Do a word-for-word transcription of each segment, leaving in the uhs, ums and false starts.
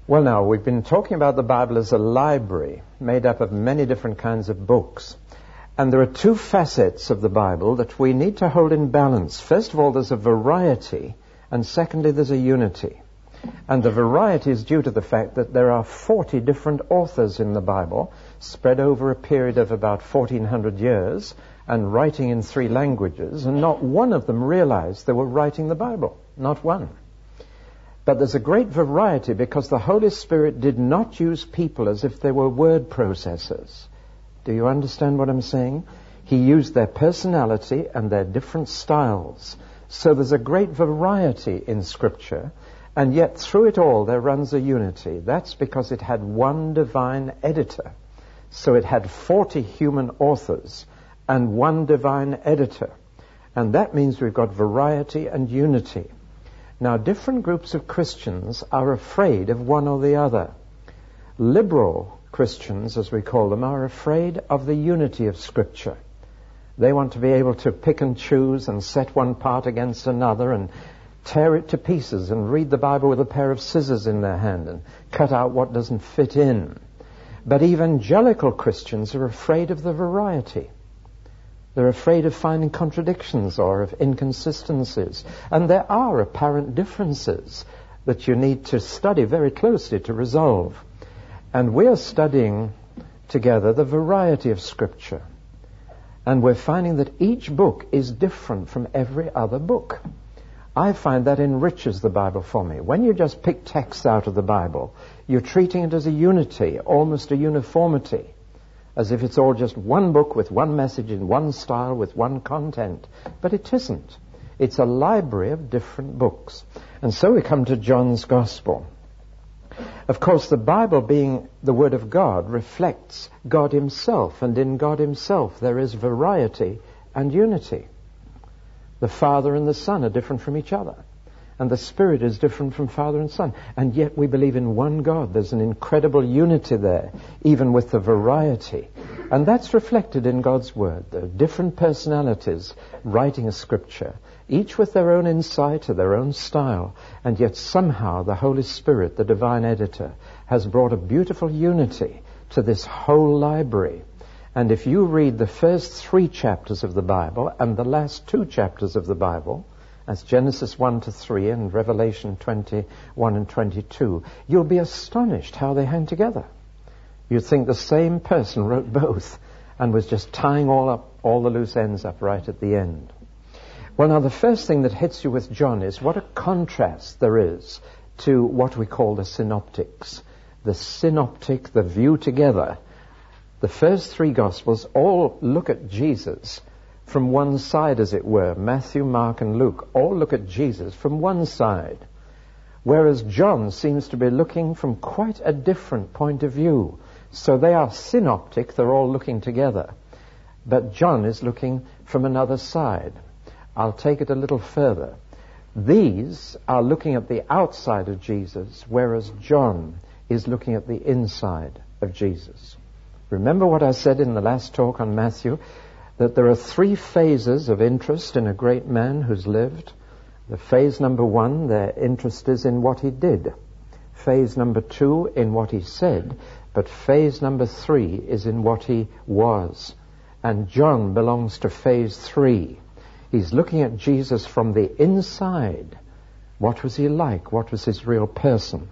Well, now, we've been talking about the Bible as a library made up of many different kinds of books. And there are two facets of the Bible that we need to hold in balance. First of all, there's a variety, and secondly, there's a unity. And the variety is due to the fact that there are forty different authors in the Bible, spread over a period of about fourteen hundred years, and writing in three languages, and not one of them realized they were writing the Bible. Not one. But there's a great variety because the Holy Spirit did not use people as if they were word processors. Do you understand what I'm saying? He used their personality and their different styles. So there's a great variety in Scripture, and yet through it all there runs a unity. That's because it had one divine editor. So it had forty human authors and one divine editor. And that means we've got variety and unity. Now, different groups of Christians are afraid of one or the other. Liberal Christians, as we call them, are afraid of the unity of Scripture. They want to be able to pick and choose and set one part against another and tear it to pieces and read the Bible with a pair of scissors in their hand and cut out what doesn't fit in. But evangelical Christians are afraid of the variety. They're afraid of finding contradictions or of inconsistencies. And there are apparent differences that you need to study very closely to resolve. And we're studying together the variety of Scripture. And we're finding that each book is different from every other book. I find that enriches the Bible for me. When you just pick texts out of the Bible, you're treating it as a unity, almost a uniformity, as if it's all just one book with one message in one style with one content. But it isn't. It's a library of different books. And so we come to John's Gospel. Of course, the Bible, being the Word of God, reflects God Himself, and in God Himself there is variety and unity. The Father and the Son are different from each other, and the Spirit is different from Father and Son. And yet we believe in one God. There's an incredible unity there, even with the variety. And that's reflected in God's Word. There are different personalities writing a Scripture, each with their own insight or their own style. And yet somehow the Holy Spirit, the divine editor, has brought a beautiful unity to this whole library. And if you read the first three chapters of the Bible and the last two chapters of the Bible, as Genesis one to three and Revelation twenty-one and twenty-two, you'll be astonished how they hang together. You'd think the same person wrote both and was just tying all up, all the loose ends up right at the end. Well, now, the first thing that hits you with John is what a contrast there is to what we call the synoptics. The synoptic, the view together. The first three Gospels all look at Jesus from one side, as it were. Matthew, Mark, and Luke all look at Jesus from one side, whereas John seems to be looking from quite a different point of view. So they are synoptic, they're all looking together. But John is looking from another side. I'll take it a little further. These are looking at the outside of Jesus, whereas John is looking at the inside of Jesus. Remember what I said in the last talk on Matthew? That there are three phases of interest in a great man who's lived. The phase number one, their interest is in what he did. Phase number two, in what he said. But phase number three is in what he was. And John belongs to phase three. He's looking at Jesus from the inside. What was he like? What was his real person?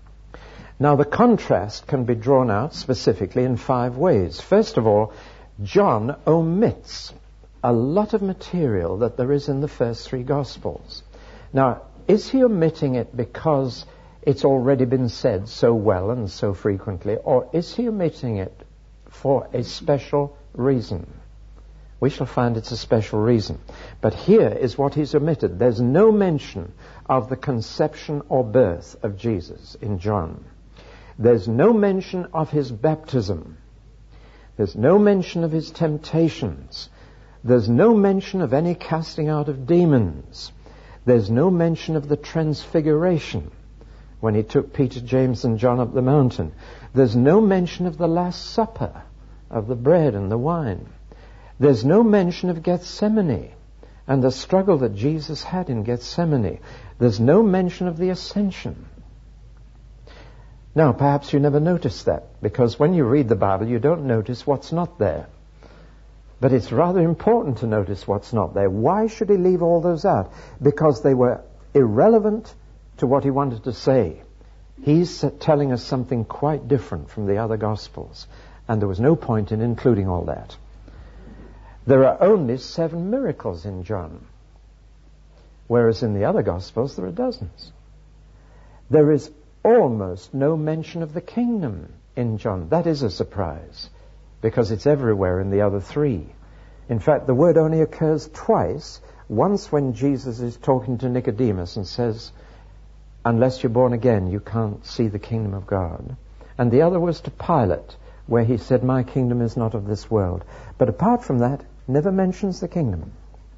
Now, the contrast can be drawn out specifically in five ways. First of all, John omits a lot of material that there is in the first three Gospels. Now, is he omitting it because it's already been said so well and so frequently, or is he omitting it for a special reason? We shall find it's a special reason. But here is what he's omitted. There's no mention of the conception or birth of Jesus in John. There's no mention of his baptism. There's no mention of his temptations. There's no mention of any casting out of demons. There's no mention of the transfiguration when he took Peter, James, and John up the mountain. There's no mention of the Last Supper, of the bread and the wine. There's no mention of Gethsemane and the struggle that Jesus had in Gethsemane. There's no mention of the ascension. Now, perhaps you never noticed that, because when you read the Bible, you don't notice what's not there. But it's rather important to notice what's not there. Why should he leave all those out? Because they were irrelevant to what he wanted to say. He's telling us something quite different from the other Gospels, and there was no point in including all that. There are only seven miracles in John, whereas in the other Gospels there are dozens. There is almost no mention of the kingdom in John. That is a surprise, because it's everywhere in the other three. In fact, the word only occurs twice. Once when Jesus is talking to Nicodemus and says, unless you're born again, you can't see the kingdom of God. And the other was to Pilate, where he said, my kingdom is not of this world. But apart from that, never mentions the kingdom.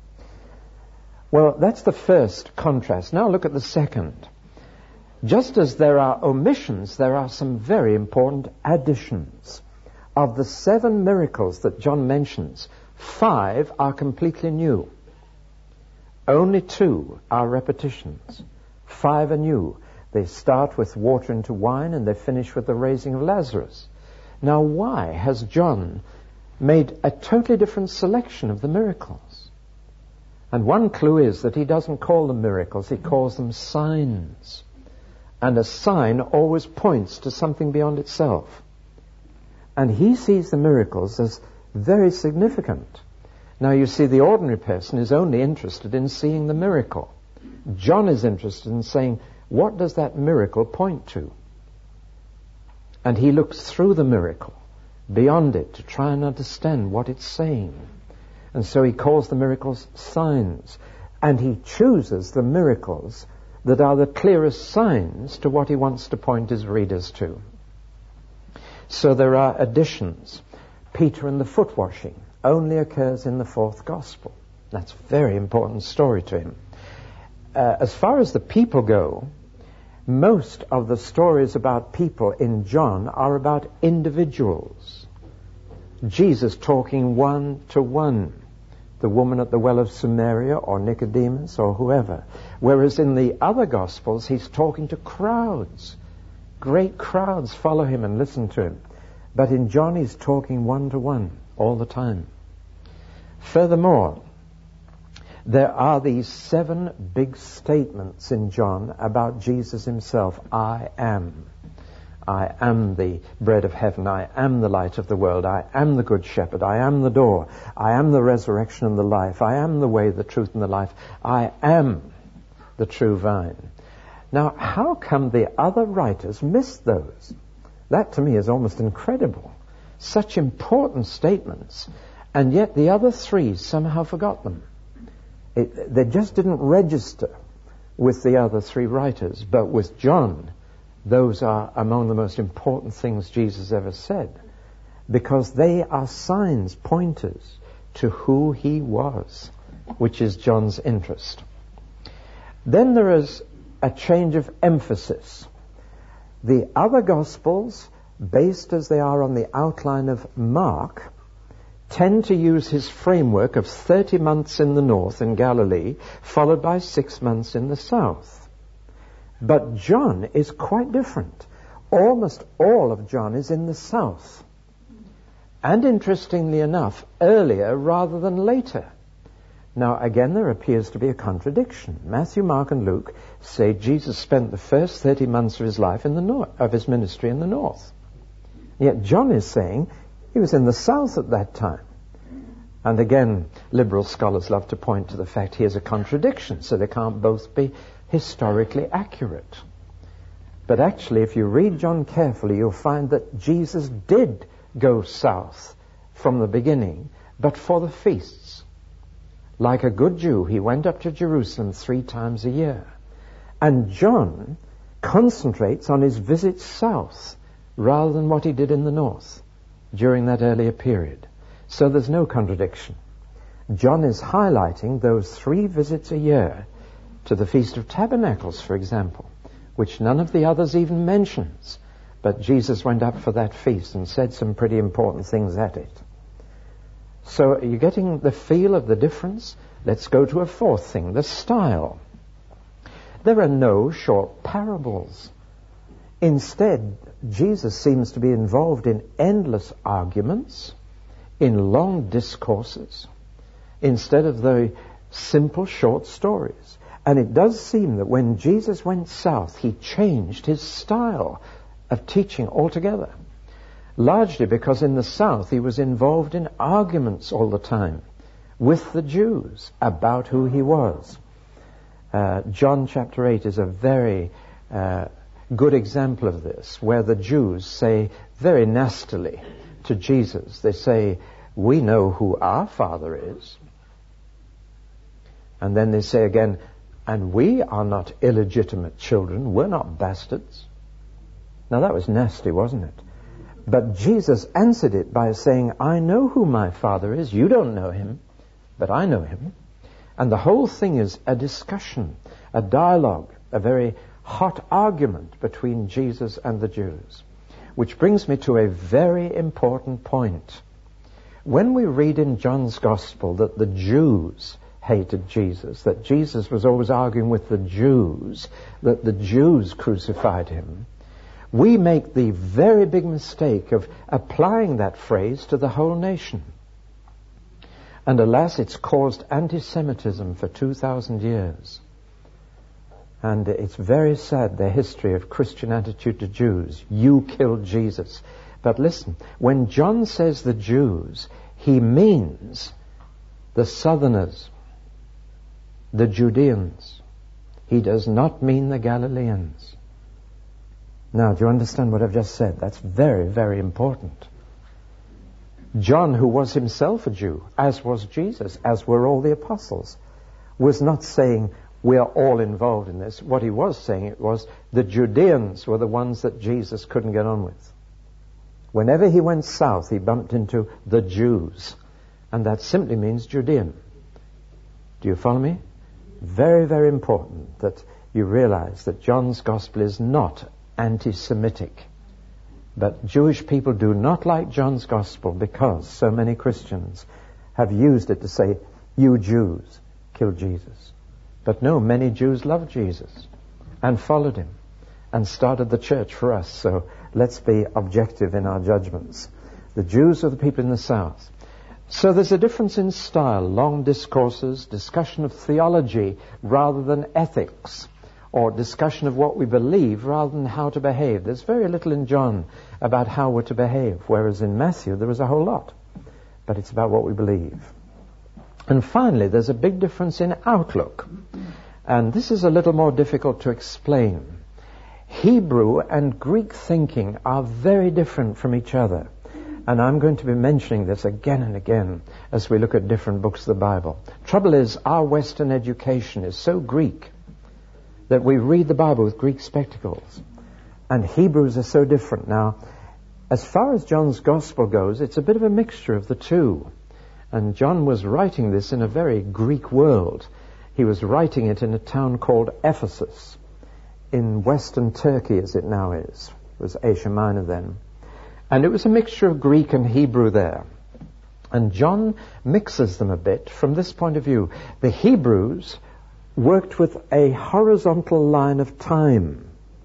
Well, that's the first contrast. Now look at the second. Just as there are omissions, there are some very important additions. Of the seven miracles that John mentions, five are completely new. Only two are repetitions. Five are new. They start with water into wine and they finish with the raising of Lazarus. Now, why has John made a totally different selection of the miracles? And one clue is that he doesn't call them miracles, he calls them signs. And a sign always points to something beyond itself. And he sees the miracles as very significant. Now you see, the ordinary person is only interested in seeing the miracle. John is interested in saying, what does that miracle point to? And he looks through the miracle, beyond it, to try and understand what it's saying. And so he calls the miracles signs. And he chooses the miracles that are the clearest signs to what he wants to point his readers to. So there are additions. Peter and the foot washing only occurs in the fourth gospel. That's a very important story to him. Uh, as far as the people go, most of the stories about people in John are about individuals. Jesus talking one to one, the woman at the well of Samaria or Nicodemus or whoever. Whereas in the other Gospels, he's talking to crowds. Great crowds follow him and listen to him. But in John, he's talking one to one all the time. Furthermore, there are these seven big statements in John about Jesus himself. I am. I am the bread of heaven. I am the light of the world. I am the good shepherd. I am the door. I am the resurrection and the life. I am the way, the truth, and the life. I am the true vine. Now, how come the other writers missed those? That to me is almost incredible. Such important statements, and yet the other three somehow forgot them. It, they just didn't register with the other three writers, but with John, those are among the most important things Jesus ever said, because they are signs, pointers to who he was, which is John's interest. Then there is a change of emphasis. The other Gospels, based as they are on the outline of Mark, tend to use his framework of thirty months in the north in Galilee, followed by six months in the south. But John is quite different. Almost all of John is in the south. And interestingly enough, earlier rather than later. Now, again, there appears to be a contradiction. Matthew, Mark, and Luke say Jesus spent the first thirty months of his life in the north, of his ministry in the north. Yet John is saying he was in the south at that time. And again, liberal scholars love to point to the fact here's a contradiction, so they can't both be historically accurate. But actually, if you read John carefully, you'll find that Jesus did go south from the beginning, but for the feasts. Like a good Jew, he went up to Jerusalem three times a year. And John concentrates on his visits south rather than what he did in the north during that earlier period. So there's no contradiction. John is highlighting those three visits a year to the Feast of Tabernacles, for example, which none of the others even mentions. But Jesus went up for that feast and said some pretty important things at it. So are you getting the feel of the difference? Let's go to a fourth thing, the style. There are no short parables Instead, Jesus seems to be involved in endless arguments, in long discourses, instead of the simple short stories. And it does seem that when Jesus went south, he changed his style of teaching altogether. Largely because in the south he was involved in arguments all the time with the Jews about who he was. Uh, John chapter eight is a very uh, good example of this, where the Jews say very nastily to Jesus, they say, "We know who our father is." And then they say again, "And we are not illegitimate children, we're not bastards." Now that was nasty, wasn't it? But Jesus answered it by saying, "I know who my father is. You don't know him, but I know him." And the whole thing is a discussion, a dialogue, a very hot argument between Jesus and the Jews. Which brings me to a very important point. When we read in John's Gospel that the Jews hated Jesus, that Jesus was always arguing with the Jews, that the Jews crucified him, we make the very big mistake of applying that phrase to the whole nation. And alas, it's caused anti-Semitism for two thousand years. And it's very sad, the history of Christian attitude to Jews. You killed Jesus. But listen, when John says the Jews, he means the Southerners, the Judeans. He does not mean the Galileans. Now, do you understand what I've just said? That's very, very important. John, who was himself a Jew, as was Jesus, as were all the apostles, was not saying we are all involved in this. What he was saying it was the Judeans were the ones that Jesus couldn't get on with. Whenever he went south, he bumped into the Jews, and that simply means Judean. Do you follow me? Very, very important that you realize that John's Gospel is not anti-Semitic. But Jewish people do not like John's Gospel because so many Christians have used it to say, you Jews killed Jesus. But no, many Jews loved Jesus and followed him and started the church for us. So let's be objective in our judgments. The Jews are the people in the south. So there's a difference in style, long discourses, discussion of theology rather than ethics, or discussion of what we believe rather than how to behave. There's very little in John about how we're to behave, whereas in Matthew there was a whole lot. But it's about what we believe. And finally, there's a big difference in outlook. And this is a little more difficult to explain. Hebrew and Greek thinking are very different from each other. And I'm going to be mentioning this again and again as we look at different books of the Bible. Trouble is, our Western education is so Greek that we read the Bible with Greek spectacles. And Hebrews are so different. Now, as far as John's Gospel goes, it's a bit of a mixture of the two. And John was writing this in a very Greek world. He was writing it in a town called Ephesus, in western Turkey as it now is. It was Asia Minor then. And it was a mixture of Greek and Hebrew there. And John mixes them a bit from this point of view. The Hebrews worked with a horizontal line of time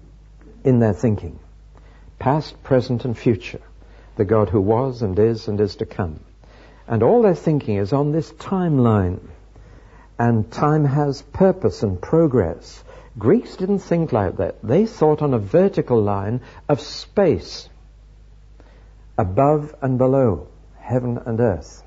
in their thinking. Past, present, and future. The God who was and is and is to come. And all their thinking is on this timeline. And time has purpose and progress. Greeks didn't think like that. They thought on a vertical line of space. Above and below, heaven and earth.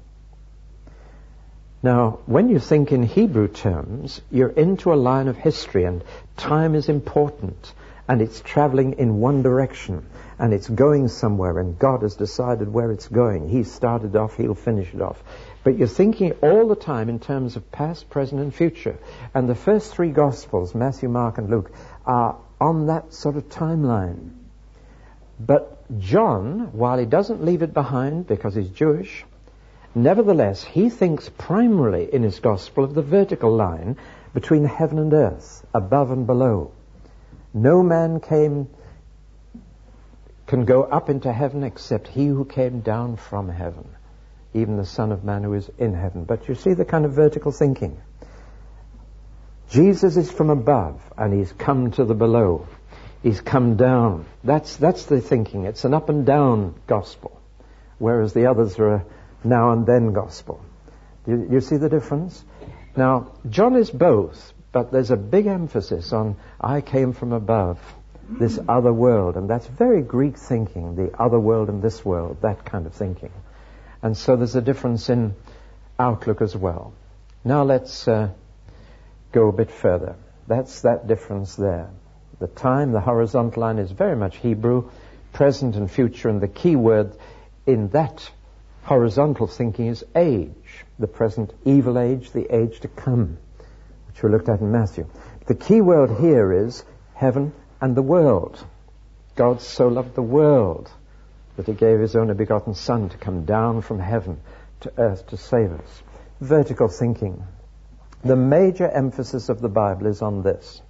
Now, when you think in Hebrew terms, you're into a line of history, and time is important, and it's traveling in one direction, and it's going somewhere, and God has decided where it's going. He started off, he'll finish it off. But you're thinking all the time in terms of past, present, and future. And the first three Gospels, Matthew, Mark, and Luke, are on that sort of timeline. But John, while he doesn't leave it behind because he's Jewish, nevertheless, he thinks primarily in his Gospel of the vertical line between heaven and earth, above and below. No man came, can go up into heaven except he who came down from heaven, even the Son of Man who is in heaven. But you see the kind of vertical thinking. Jesus is from above and he's come to the below. He's come down. That's, that's the thinking. It's an up and down gospel, whereas the others are a now and then gospel. You, you see the difference? Now, John is both, but there's a big emphasis on I came from above, this other world, and that's very Greek thinking, the other world and this world, that kind of thinking. And so there's a difference in outlook as well. Now let's uh, go a bit further. That's that difference there. The time, the horizontal line is very much Hebrew, present and future, and the key word in that horizontal thinking is age, the present evil age, the age to come, which we looked at in Matthew. The key word here is heaven and the world. God so loved the world that he gave his only begotten Son to come down from heaven to earth to save us. Vertical thinking. The major emphasis of the Bible is on this.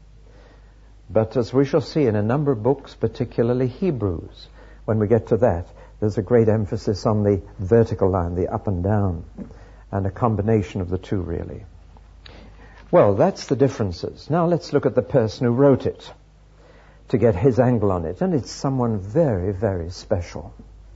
But as we shall see in a number of books, particularly Hebrews, when we get to that, there's a great emphasis on the vertical line, the up and down, and a combination of the two, really. Well, that's the differences. Now let's look at the person who wrote it to get his angle on it, and it's someone very, very special.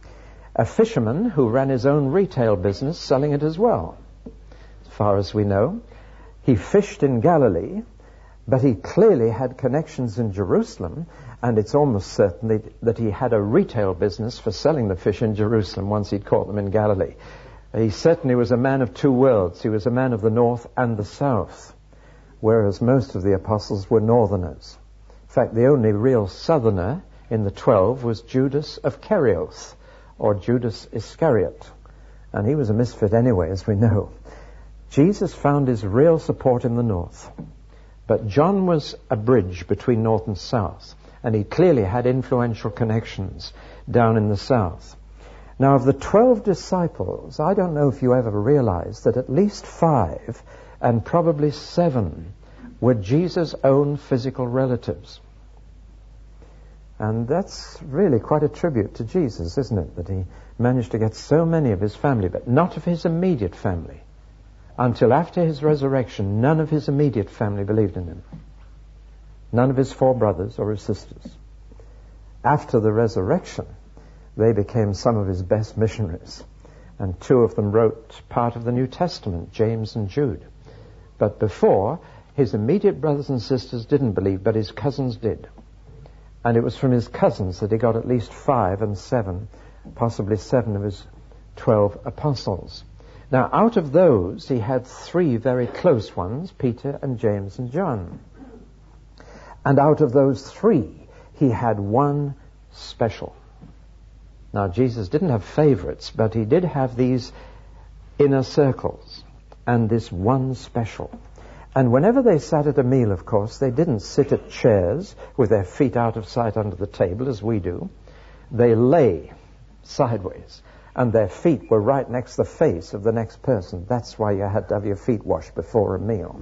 A fisherman who ran his own retail business, selling it as well, as far as we know. He fished in Galilee, but he clearly had connections in Jerusalem, and it's almost certain that he had a retail business for selling the fish in Jerusalem once he'd caught them in Galilee. He certainly was a man of two worlds. He was a man of the north and the south, whereas most of the apostles were northerners. In fact, the only real southerner in the twelve was Judas of Kerioth, or Judas Iscariot, and he was a misfit anyway, as we know. Jesus found his real support in the north. But John was a bridge between north and south, and he clearly had influential connections down in the south. Now, of the twelve disciples, I don't know if you ever realized that at least five, and probably seven, were Jesus' own physical relatives. And that's really quite a tribute to Jesus, isn't it? That he managed to get so many of his family, but not of his immediate family. Until after his resurrection, none of his immediate family believed in him. None of his four brothers or his sisters. After the resurrection, they became some of his best missionaries. And two of them wrote part of the New Testament, James and Jude. But before, his immediate brothers and sisters didn't believe, but his cousins did. And it was from his cousins that he got at least five and seven, possibly seven of his twelve apostles. Now, out of those, he had three very close ones, Peter and James and John. And out of those three, he had one special. Now, Jesus didn't have favorites, but he did have these inner circles, and this one special. And whenever they sat at a meal, of course, they didn't sit at chairs with their feet out of sight under the table, as we do. They lay sideways, and their feet were right next to the face of the next person. That's why you had to have your feet washed before a meal.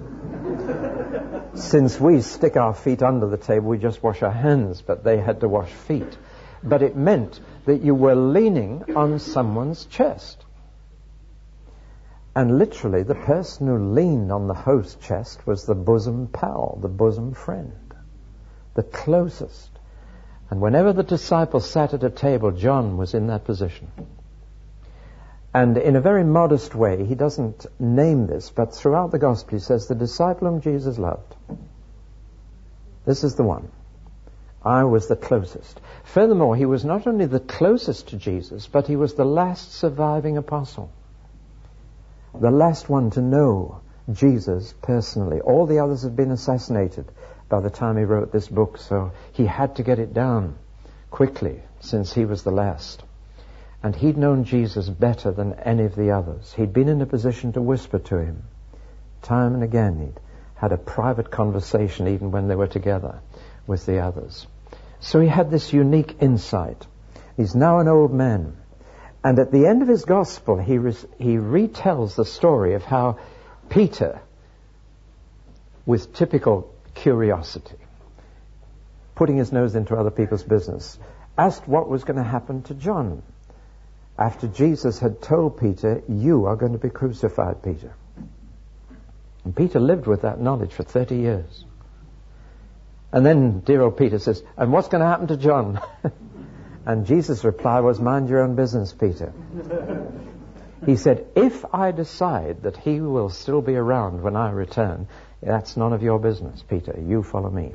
Since we stick our feet under the table, we just wash our hands, but they had to wash feet. But it meant that you were leaning on someone's chest. And literally, the person who leaned on the host's chest was the bosom pal, the bosom friend, the closest. And whenever the disciples sat at a table, John was in that position. And in a very modest way, he doesn't name this, but throughout the gospel he says, the disciple whom Jesus loved. This is the one. I was the closest. Furthermore, he was not only the closest to Jesus, but he was the last surviving apostle. The last one to know Jesus personally. All the others had been assassinated by the time he wrote this book, so he had to get it down quickly, since he was the last. And he'd known Jesus better than any of the others. He'd been in a position to whisper to him. Time and again he'd had a private conversation even when they were together with the others. So he had this unique insight. He's now an old man. And at the end of his gospel, he, re- he retells the story of how Peter, with typical curiosity, putting his nose into other people's business, asked what was going to happen to John after Jesus had told Peter, you are going to be crucified, Peter. And Peter lived with that knowledge for thirty years. And then dear old Peter says, and what's going to happen to John? And Jesus' reply was, mind your own business, Peter. He said, if I decide that he will still be around when I return, that's none of your business, Peter. You follow me.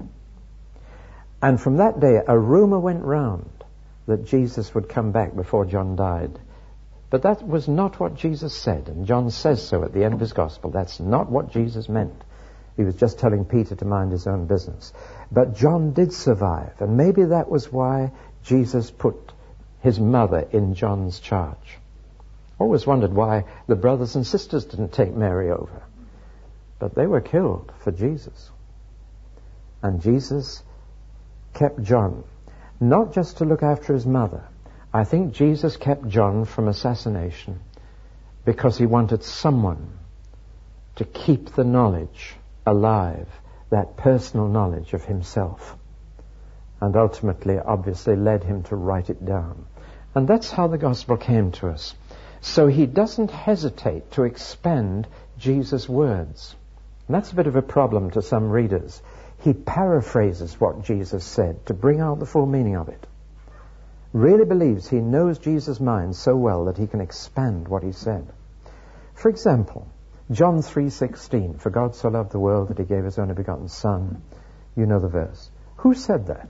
And from that day, a rumor went round that Jesus would come back before John died. But that was not what Jesus said, and John says so at the end of his gospel. That's not what Jesus meant. He was just telling Peter to mind his own business. But John did survive, and maybe that was why Jesus put his mother in John's charge. Always wondered why the brothers and sisters didn't take Mary over. But they were killed for Jesus. And Jesus kept John, not just to look after his mother. I think Jesus kept John from assassination because he wanted someone to keep the knowledge alive, that personal knowledge of himself. And ultimately, obviously, led him to write it down. And that's how the gospel came to us. So he doesn't hesitate to expand Jesus' words. And that's a bit of a problem to some readers. He paraphrases what Jesus said to bring out the full meaning of it. Really believes he knows Jesus' mind so well that he can expand what he said. For example, John three sixteen, for God so loved the world that he gave his only begotten Son. You know the verse. Who said that?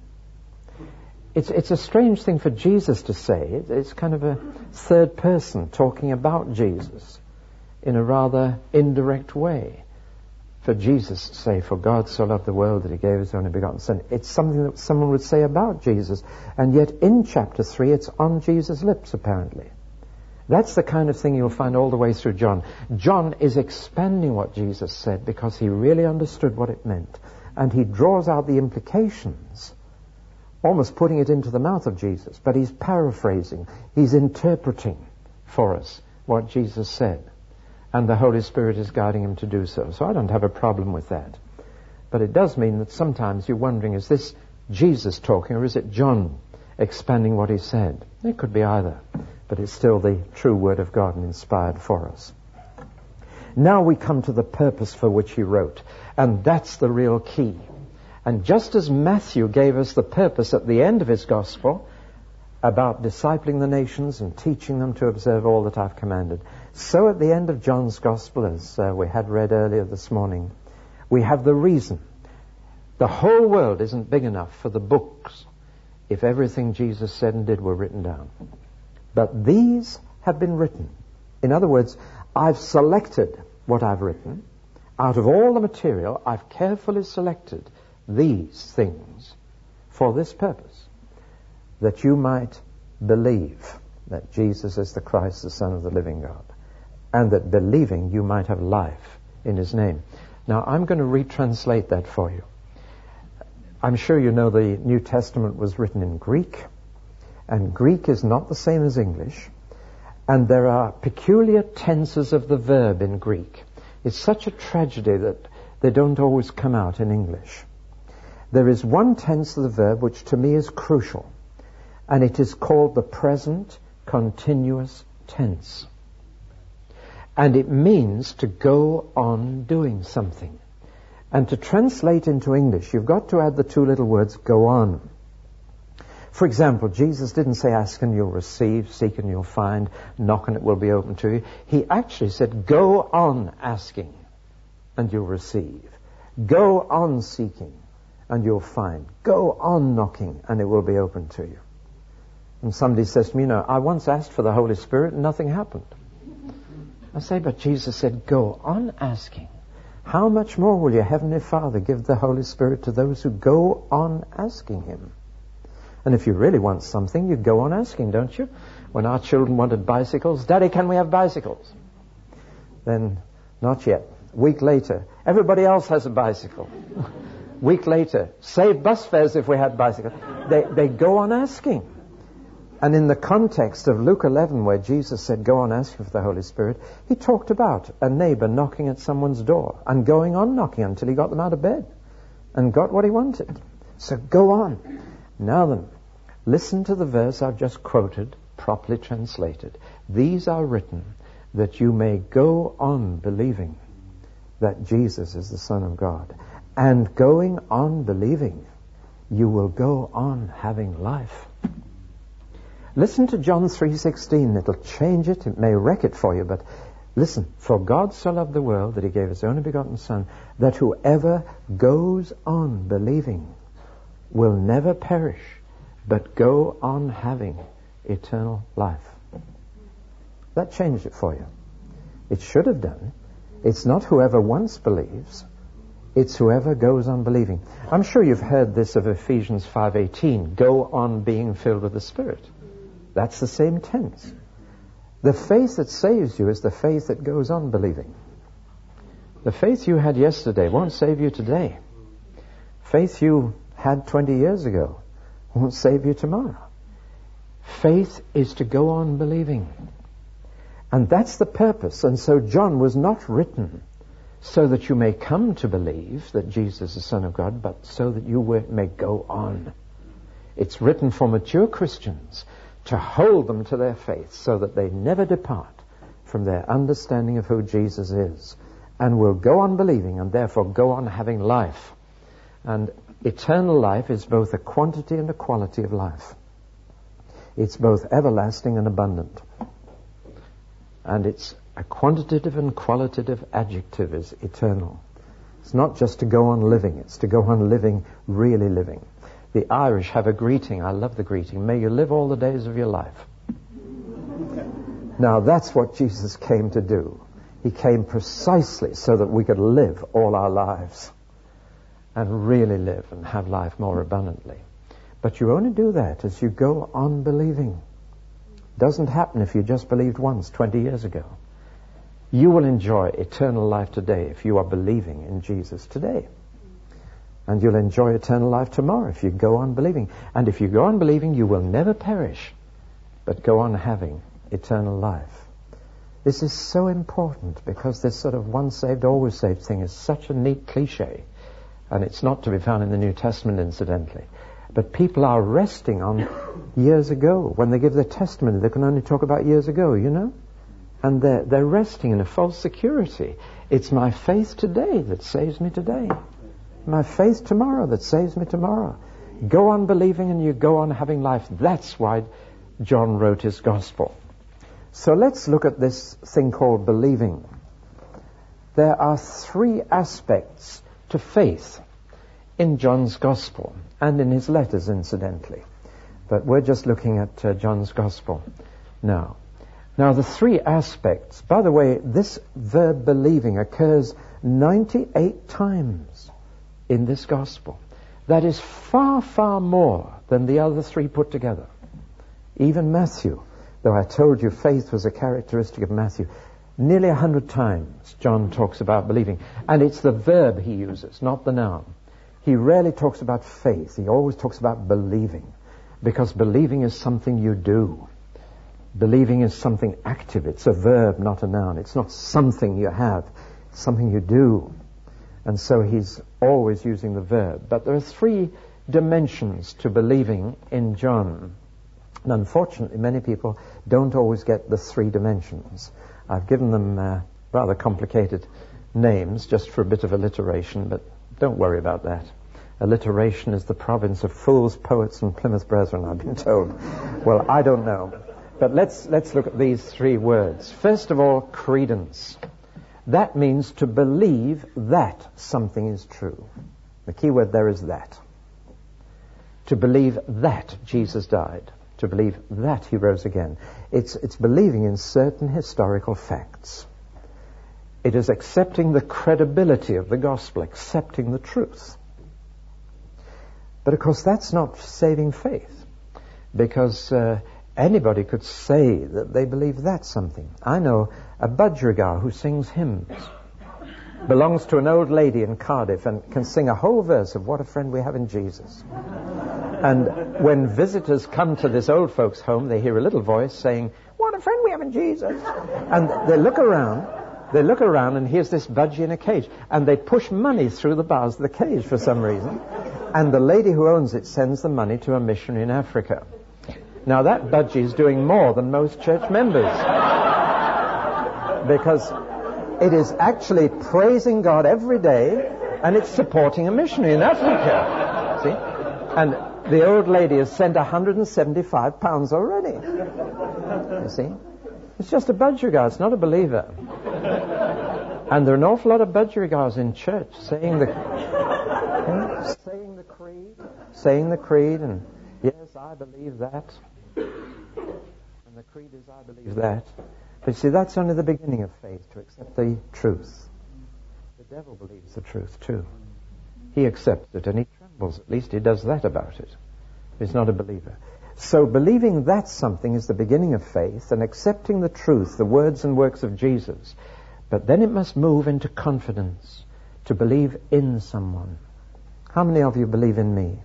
It's, it's a strange thing for Jesus to say. It's kind of a third person talking about Jesus in a rather indirect way. For Jesus to say, for God so loved the world that he gave his only begotten Son. It's something that someone would say about Jesus. And yet in chapter three, it's on Jesus' lips, apparently. That's the kind of thing you'll find all the way through John. John is expanding what Jesus said because he really understood what it meant. And he draws out the implications, almost putting it into the mouth of Jesus. But he's paraphrasing, he's interpreting for us what Jesus said. And the Holy Spirit is guiding him to do so. So I don't have a problem with that. But it does mean that sometimes you're wondering, is this Jesus talking or is it John expanding what he said? It could be either. But it's still the true Word of God and inspired for us. Now we come to the purpose for which he wrote. And that's the real key. And just as Matthew gave us the purpose at the end of his gospel about discipling the nations and teaching them to observe all that I've commanded, so at the end of John's gospel, as uh, we had read earlier this morning, we have the reason. The whole world isn't big enough for the books if everything Jesus said and did were written down. But these have been written. In other words, I've selected what I've written. Out of all the material, I've carefully selected these things for this purpose, that you might believe that Jesus is the Christ, the Son of the living God, and that believing you might have life in his name. Now, I'm going to retranslate that for you. I'm sure you know the New Testament was written in Greek, and Greek is not the same as English, and there are peculiar tenses of the verb in Greek. It's such a tragedy that they don't always come out in English. There is one tense of the verb which to me is crucial, and it is called the present continuous tense. And it means to go on doing something. And to translate into English, you've got to add the two little words, go on. For example, Jesus didn't say, ask and you'll receive, seek and you'll find, knock and it will be open to you. He actually said, go on asking and you'll receive. Go on seeking and you'll find. Go on knocking and it will be open to you. And somebody says to me, you know, I once asked for the Holy Spirit and nothing happened. I say, but Jesus said, go on asking. How much more will your Heavenly Father give the Holy Spirit to those who go on asking him? And if you really want something, you go on asking, don't you? When our children wanted bicycles, Daddy, can we have bicycles? Then, not yet. A week later, everybody else has a bicycle. Week later, save bus fares if we had bicycles. They, they go on asking. And in the context of Luke eleven, where Jesus said, go on asking for the Holy Spirit, he talked about a neighbor knocking at someone's door and going on knocking until he got them out of bed and got what he wanted. So go on. Now then, listen to the verse I've just quoted, properly translated. These are written that you may go on believing that Jesus is the Son of God, and going on believing, you will go on having life. Listen to John three sixteen. It'll change it. It may wreck it for you, but listen. For God so loved the world that he gave his only begotten Son, that whoever goes on believing will never perish, but go on having eternal life. That changed it for you. It should have done. It's not whoever once believes. It's whoever goes on believing. I'm sure you've heard this of Ephesians five eighteen. Go on being filled with the Spirit. That's the same tense. The faith that saves you is the faith that goes on believing. The faith you had yesterday won't save you today. Faith you had twenty years ago won't save you tomorrow. Faith is to go on believing. And that's the purpose. And so John was not written so that you may come to believe that Jesus is the Son of God, but so that you may go on. It's written for mature Christians to hold them to their faith so that they never depart from their understanding of who Jesus is, and will go on believing and therefore go on having life. And eternal life is both a quantity and a quality of life. It's both everlasting and abundant. And it's a quantitative and qualitative adjective is eternal. It's not just to go on living, it's to go on living, really living. The Irish have a greeting. I love the greeting. May you live all the days of your life. Now that's what Jesus came to do. He came precisely so that we could live all our lives and really live and have life more abundantly. But you only do that as you go on believing. Doesn't happen if you just believed once twenty years ago. You will enjoy eternal life today if you are believing in Jesus today. And you'll enjoy eternal life tomorrow if you go on believing. And if you go on believing, you will never perish, but go on having eternal life. This is so important because this sort of once saved, always saved thing is such a neat cliche. And it's not to be found in the New Testament, incidentally. But people are resting on years ago. When they give their testimony, they can only talk about years ago, you know? And they're, they're resting in a false security. It's my faith today that saves me today. My faith tomorrow that saves me tomorrow. Go on believing and you go on having life. That's why John wrote his gospel. So let's look at this thing called believing. There are three aspects to faith in John's gospel and in his letters, incidentally. But we're just looking at uh, John's gospel now. Now, the three aspects, by the way, this verb believing occurs ninety-eight times in this gospel. That is far, far more than the other three put together. Even Matthew, though I told you faith was a characteristic of Matthew, nearly a hundred times John talks about believing. And it's the verb he uses, not the noun. He rarely talks about faith. He always talks about believing, because believing is something you do. Believing is something active. It's a verb, not a noun. It's not something you have. It's something you do. And so he's always using the verb. But there are three dimensions to believing in John. And unfortunately, many people don't always get the three dimensions. I've given them uh, rather complicated names just for a bit of alliteration, but don't worry about that. Alliteration is the province of fools, poets, and Plymouth Brethren, I've been told. Well, I don't know. But let's let's look at these three words. First of all, credence. That means to believe that something is true. The key word there is that. To believe that Jesus died. To believe that he rose again. It's, it's believing in certain historical facts. It is accepting the credibility of the gospel, accepting the truth. But of course that's not saving faith, because uh, anybody could say that they believe that's something. I know a budgerigar who sings hymns, belongs to an old lady in Cardiff and can sing a whole verse of what a friend we have in Jesus. And when visitors come to this old folks' home, they hear a little voice saying, "What a friend we have in Jesus." And they look around, they look around and here's this budgie in a cage. And they push money through the bars of the cage for some reason. And the lady who owns it sends the money to a missionary in Africa. Now that budgie is doing more than most church members. Because it is actually praising God every day And it's supporting a missionary in Africa. See? And the old lady has sent one hundred seventy-five pounds already. You see? It's just a budgerigar. It's not a believer. And there are an awful lot of budgerigars in church saying the, yeah, saying the creed, saying the creed, and yes, I believe that. And the creed is, I believe that. But see, that's only the beginning of faith, to accept the truth. The devil believes the truth too. He accepts it and he trembles. At least he does that about it. He's not a believer. So believing that something is the beginning of faith, and accepting the truth, the words and works of Jesus. But then it must move into confidence, to believe in someone. How many of you believe in me?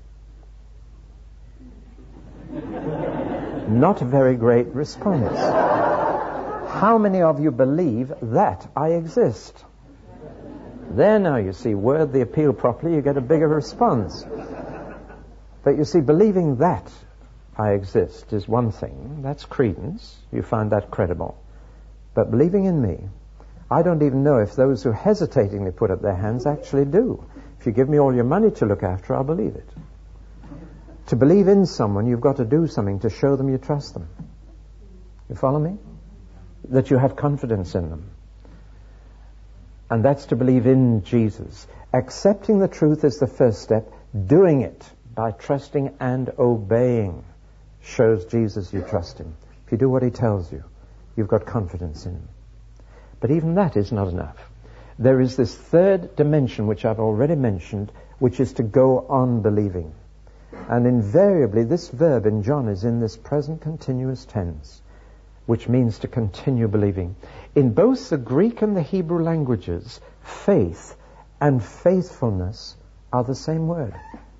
Not a very great response. How many of you believe that I exist? There now, you see, word the appeal properly, you get a bigger response. But you see, believing that I exist is one thing. That's credence. You find that credible. But believing in me, I don't even know if those who hesitatingly put up their hands actually do. If you give me all your money to look after, I'll believe it. To believe in someone, you've got to do something to show them you trust them. You follow me? That you have confidence in them. And that's to believe in Jesus. Accepting the truth is the first step. Doing it by trusting and obeying shows Jesus you trust him. If you do what he tells you, you've got confidence in him. But even that is not enough. There is this third dimension which I've already mentioned, which is to go on believing. And invariably this verb in John is in this present continuous tense, which means to continue believing. In both the Greek and the Hebrew languages, faith and faithfulness are the same word.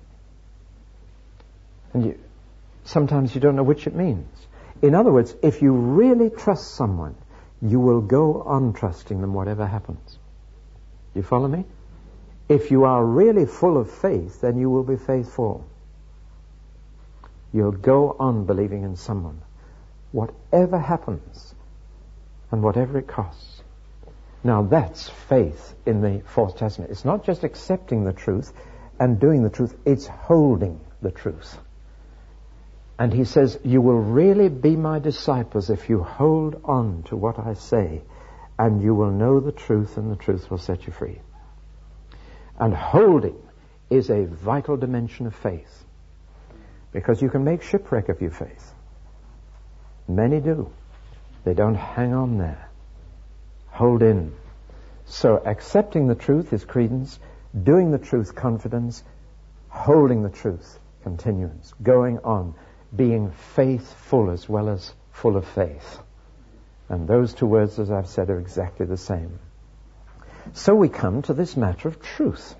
And you, sometimes you don't know which it means. In other words, if you really trust someone, you will go on trusting them whatever happens. You follow me? If you are really full of faith, then you will be faithful. You'll go on believing in someone, whatever happens and whatever it costs. Now that's faith in the Fourth Testament. It's not just accepting the truth and doing the truth, it's holding the truth. And he says, you will really be my disciples if you hold on to what I say, and you will know the truth, and the truth will set you free. And holding is a vital dimension of faith, because you can make shipwreck of your faith. Many do. They don't hang on there. Hold in. So accepting the truth is credence, doing the truth confidence, holding the truth continuance, going on, being faithful as well as full of faith. And those two words, as I've said, are exactly the same. So we come to this matter of truth.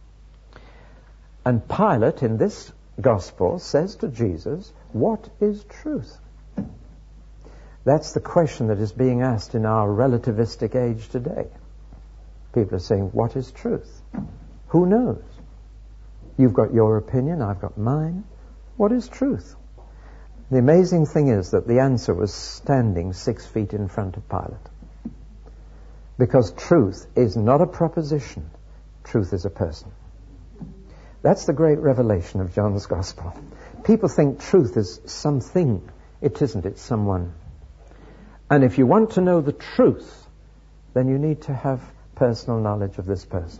And Pilate in this gospel says to Jesus, what is truth? That's the question that is being asked in our relativistic age today. People are saying, what is truth? Who knows? You've got your opinion, I've got mine. What is truth? The amazing thing is that the answer was standing six feet in front of Pilate. Because truth is not a proposition. Truth is a person. That's the great revelation of John's Gospel. People think truth is something. It isn't. It's someone. And if you want to know the truth, then you need to have personal knowledge of this person.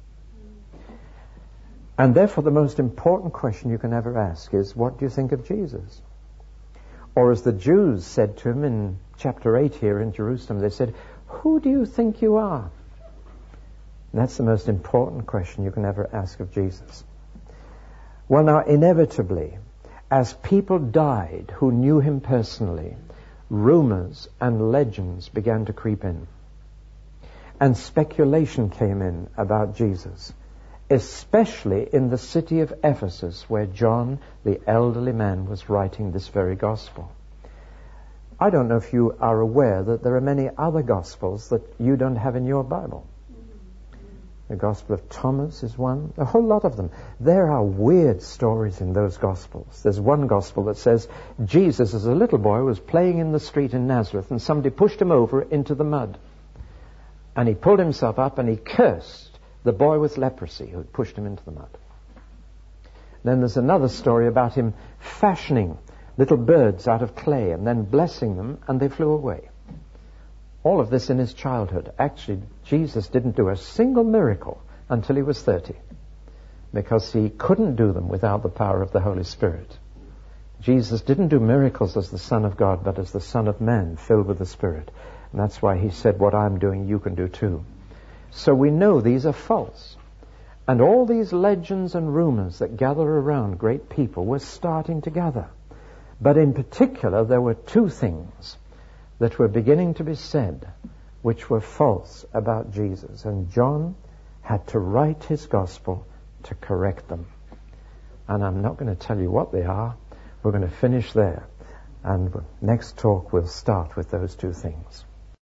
And therefore the most important question you can ever ask is, what do you think of Jesus? Or as the Jews said to him in chapter eight here in Jerusalem, they said, who do you think you are? And that's the most important question you can ever ask of Jesus. Well, now, inevitably, as people died who knew him personally, rumors and legends began to creep in. And speculation came in about Jesus, especially in the city of Ephesus, where John, the elderly man, was writing this very gospel. I don't know if you are aware that there are many other gospels that you don't have in your Bible. The Gospel of Thomas is one, a whole lot of them. There are weird stories in those Gospels. There's one Gospel that says Jesus, as a little boy, was playing in the street in Nazareth and somebody pushed him over into the mud. And he pulled himself up and he cursed the boy with leprosy who had pushed him into the mud. Then there's another story about him fashioning little birds out of clay and then blessing them, and they flew away. All of this in his childhood. Actually, Jesus didn't do a single miracle until he was thirty, because he couldn't do them without the power of the Holy Spirit. Jesus didn't do miracles as the Son of God, but as the Son of Man, filled with the Spirit. And that's why he said, what I'm doing, you can do too. So we know these are false. And all these legends and rumors that gather around great people were starting to gather. But in particular, there were two things that were beginning to be said which were false about Jesus. And John had to write his gospel to correct them. And I'm not going to tell you what they are. We're going to finish there. And next talk we'll start with those two things.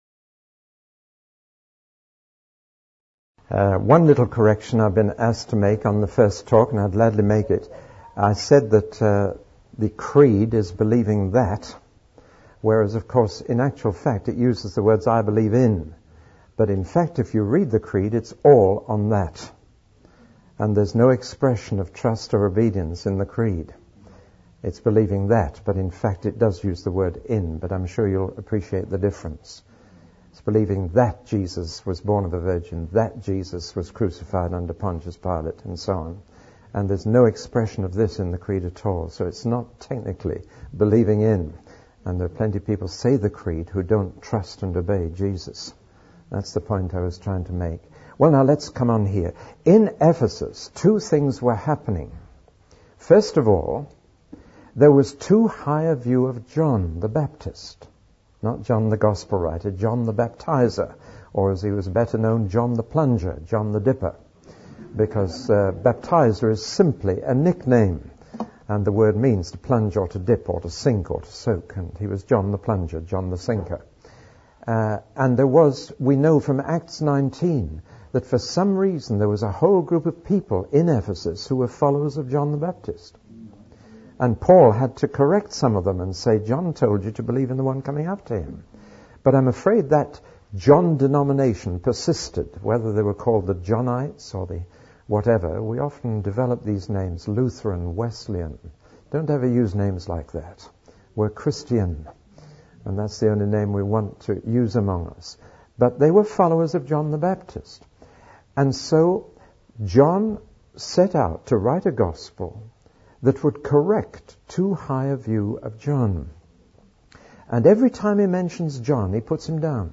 Uh, one little correction I've been asked to make on the first talk, and I'd gladly make it. I said that uh, the creed is believing that, whereas, of course, in actual fact, it uses the words I believe in. But in fact, if you read the creed, it's all on that. And there's no expression of trust or obedience in the creed. It's believing that, but in fact, it does use the word in, but I'm sure you'll appreciate the difference. It's believing that Jesus was born of a virgin, that Jesus was crucified under Pontius Pilate, and so on. And there's no expression of this in the creed at all, so it's not technically believing in. And there are plenty of people say the creed who don't trust and obey Jesus. That's the point I was trying to make. Well, now let's come on here. In Ephesus, two things were happening. First of all, there was too high a view of John the Baptist. Not John the Gospel writer, John the Baptizer, or as he was better known, John the Plunger, John the Dipper. Because uh, baptizer is simply a nickname, and the word means to plunge or to dip or to sink or to soak, and he was John the Plunger, John the Sinker. Uh, and there was, we know from Acts nineteen, that for some reason there was a whole group of people in Ephesus who were followers of John the Baptist. And Paul had to correct some of them and say, John told you to believe in the one coming after him. But I'm afraid that John denomination persisted, whether they were called the Johnites or the whatever. We often develop these names, Lutheran, Wesleyan. Don't ever use names like that. We're Christian, and that's the only name we want to use among us. But they were followers of John the Baptist. And so John set out to write a gospel that would correct too high a view of John. And every time he mentions John, he puts him down.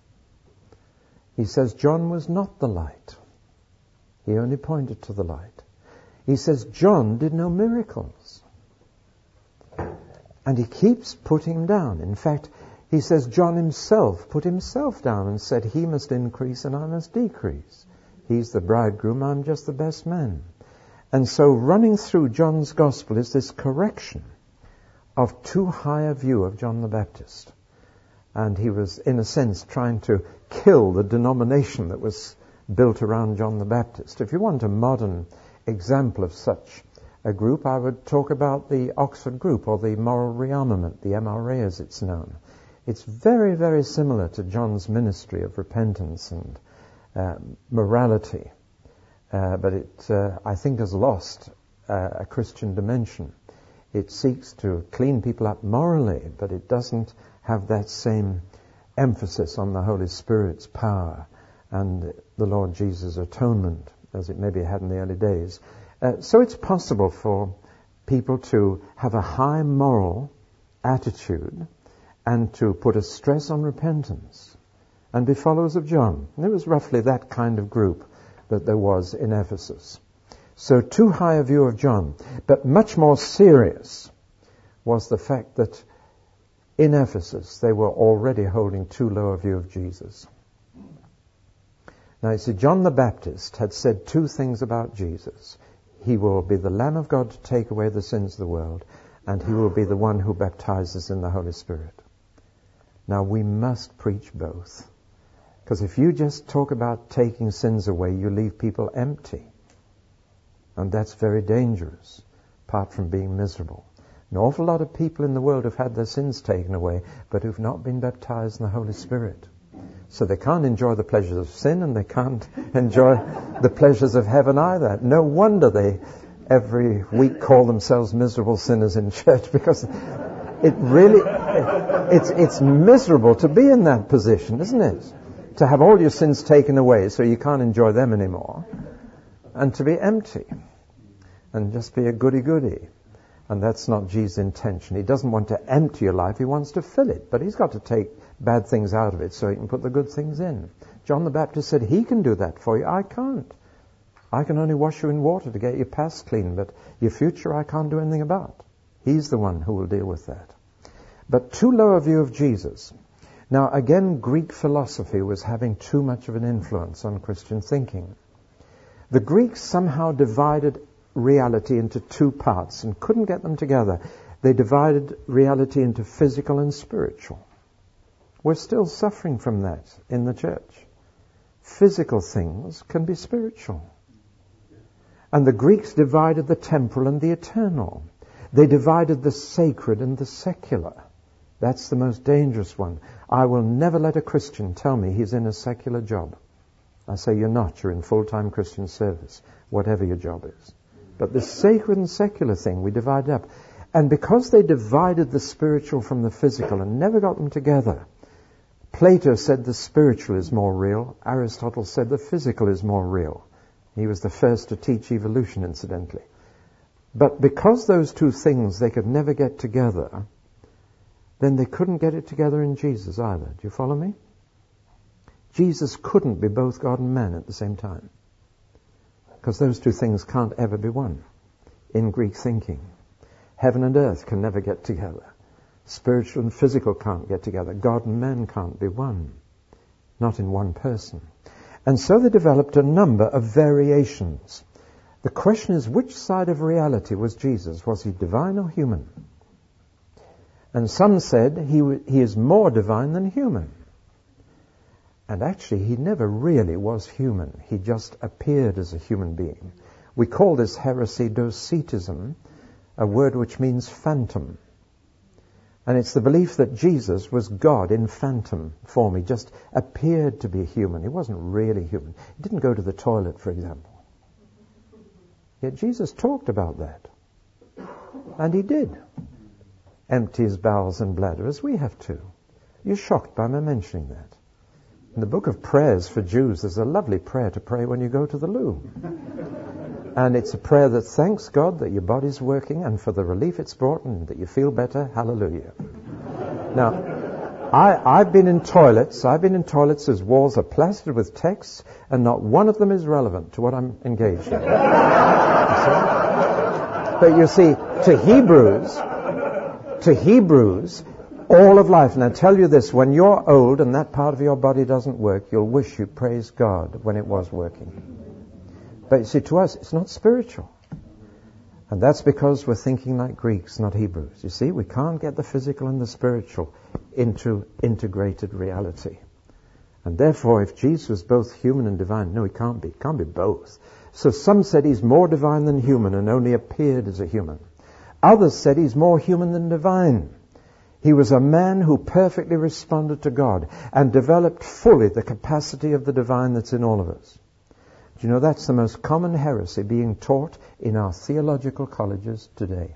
He says John was not the light. He only pointed to the light. He says John did no miracles. And he keeps putting him down. In fact, he says John himself put himself down and said, he must increase and I must decrease. He's the bridegroom, I'm just the best man. And so running through John's gospel is this correction of too high a view of John the Baptist. And he was, in a sense, trying to kill the denomination that was built around John the Baptist. If you want a modern example of such a group, I would talk about the Oxford Group, or the Moral Rearmament, the M R A as it's known. It's very, very similar to John's ministry of repentance and uh, morality. Uh, but it, uh, I think, has lost uh, a Christian dimension. It seeks to clean people up morally, but it doesn't have that same emphasis on the Holy Spirit's power and the Lord Jesus' atonement, as it maybe had in the early days. Uh, so it's possible for people to have a high moral attitude and to put a stress on repentance and be followers of John. And it was roughly that kind of group that there was in Ephesus. So too high a view of John. But much more serious was the fact that in Ephesus they were already holding too low a view of Jesus. Now you see, John the Baptist had said two things about Jesus. He will be the Lamb of God to take away the sins of the world, and he will be the one who baptizes in the Holy Spirit. Now we must preach both. Because if you just talk about taking sins away, you leave people empty. And that's very dangerous, apart from being miserable. An awful lot of people in the world have had their sins taken away, but who've not been baptized in the Holy Spirit. So they can't enjoy the pleasures of sin, and they can't enjoy the pleasures of heaven either. No wonder they every week call themselves miserable sinners in church, because it really, it, it's, it's miserable to be in that position, isn't it? To have all your sins taken away so you can't enjoy them anymore, and to be empty and just be a goody-goody. And that's not Jesus' intention. He doesn't want to empty your life. He wants to fill it. But he's got to take bad things out of it so he can put the good things in. John the Baptist said, he can do that for you. I can't. I can only wash you in water to get your past clean, but your future I can't do anything about. He's the one who will deal with that. But too low a view of Jesus. Now, again, Greek philosophy was having too much of an influence on Christian thinking. The Greeks somehow divided reality into two parts and couldn't get them together. They divided reality into physical and spiritual. We're still suffering from that in the church. Physical things can be spiritual. And the Greeks divided the temporal and the eternal. They divided the sacred and the secular. That's the most dangerous one. I will never let a Christian tell me he's in a secular job. I say, you're not. You're in full-time Christian service, whatever your job is. But the sacred and secular thing, we divided up. And because they divided the spiritual from the physical and never got them together, Plato said the spiritual is more real. Aristotle said the physical is more real. He was the first to teach evolution, incidentally. But because those two things they could never get together, then they couldn't get it together in Jesus either. Do you follow me? Jesus couldn't be both God and man at the same time, because those two things can't ever be one in Greek thinking. Heaven and earth can never get together. Spiritual and physical can't get together. God and man can't be one, not in one person. And so they developed a number of variations. The question is, which side of reality was Jesus? Was he divine or human? And some said he, he is more divine than human. And actually, he never really was human. He just appeared as a human being. We call this heresy docetism, a word which means phantom. And it's the belief that Jesus was God in phantom form. He just appeared to be human. He wasn't really human. He didn't go to the toilet, for example. Yet Jesus talked about that. And he did. Empty his bowels and bladder, as we have to. You're shocked by my mentioning that. In the book of prayers for Jews, there's a lovely prayer to pray when you go to the loo. And it's a prayer that thanks God that your body's working and for the relief it's brought and that you feel better. Hallelujah. Now, I, I've been in toilets. I've been in toilets whose walls are plastered with texts and not one of them is relevant to what I'm engaged in. But you see, to Hebrews, to Hebrews, all of life. And I tell you this, when you're old and that part of your body doesn't work, you'll wish you praised God when it was working. But you see, to us, it's not spiritual. And that's because we're thinking like Greeks, not Hebrews. You see, we can't get the physical and the spiritual into integrated reality. And therefore, if Jesus was both human and divine, no, he can't be. He can't be both. So some said he's more divine than human and only appeared as a human. Others said he's more human than divine. He was a man who perfectly responded to God and developed fully the capacity of the divine that's in all of us. Do you know that's the most common heresy being taught in our theological colleges today?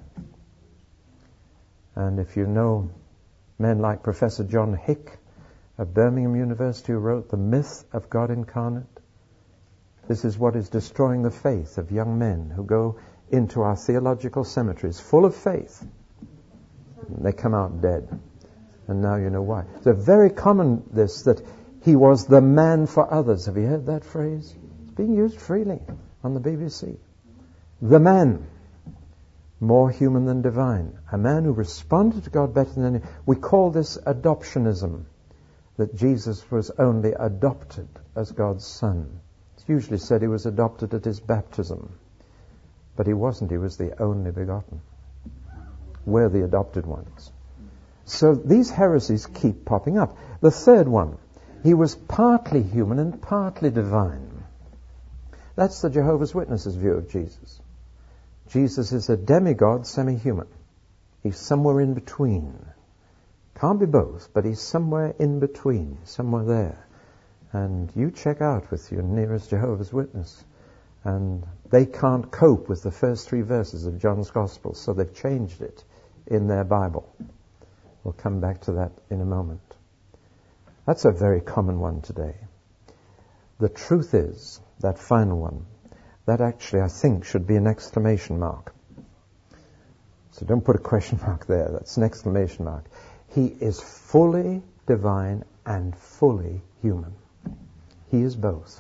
And if you know men like Professor John Hick of Birmingham University, who wrote The Myth of God Incarnate, this is what is destroying the faith of young men who go into our theological cemeteries full of faith. They come out dead. And now you know why. It's a very common, this, that he was the man for others. Have you heard that phrase? It's being used freely on the B B C. The man, more human than divine. A man who responded to God better than any. We call this adoptionism, that Jesus was only adopted as God's son. It's usually said he was adopted at his baptism. But he wasn't. He was the only begotten. We're the adopted ones. So these heresies keep popping up. The third one, he was partly human and partly divine. That's the Jehovah's Witnesses' view of Jesus. Jesus is a demigod, semi-human. He's somewhere in between. Can't be both, but he's somewhere in between, somewhere there. And you check out with your nearest Jehovah's Witness, and they can't cope with the first three verses of John's Gospel, so they've changed it in their Bible. We'll come back to that in a moment. That's a very common one today. The truth is, that final one, that actually I think should be an exclamation mark. So don't put a question mark there. That's an exclamation mark. He is fully divine and fully human. He is both.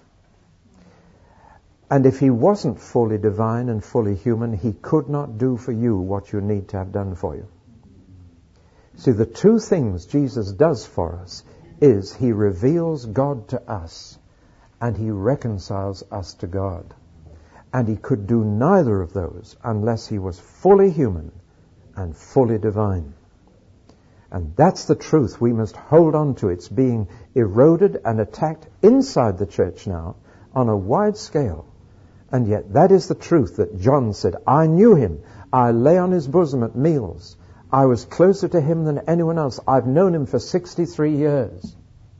And if he wasn't fully divine and fully human, he could not do for you what you need to have done for you. See, the two things Jesus does for us is he reveals God to us and he reconciles us to God. And he could do neither of those unless he was fully human and fully divine. And that's the truth we must hold on to. It's being eroded and attacked inside the church now on a wide scale. And yet that is the truth that John said, I knew him. I lay on his bosom at meals. I was closer to him than anyone else. I've known him for sixty-three years.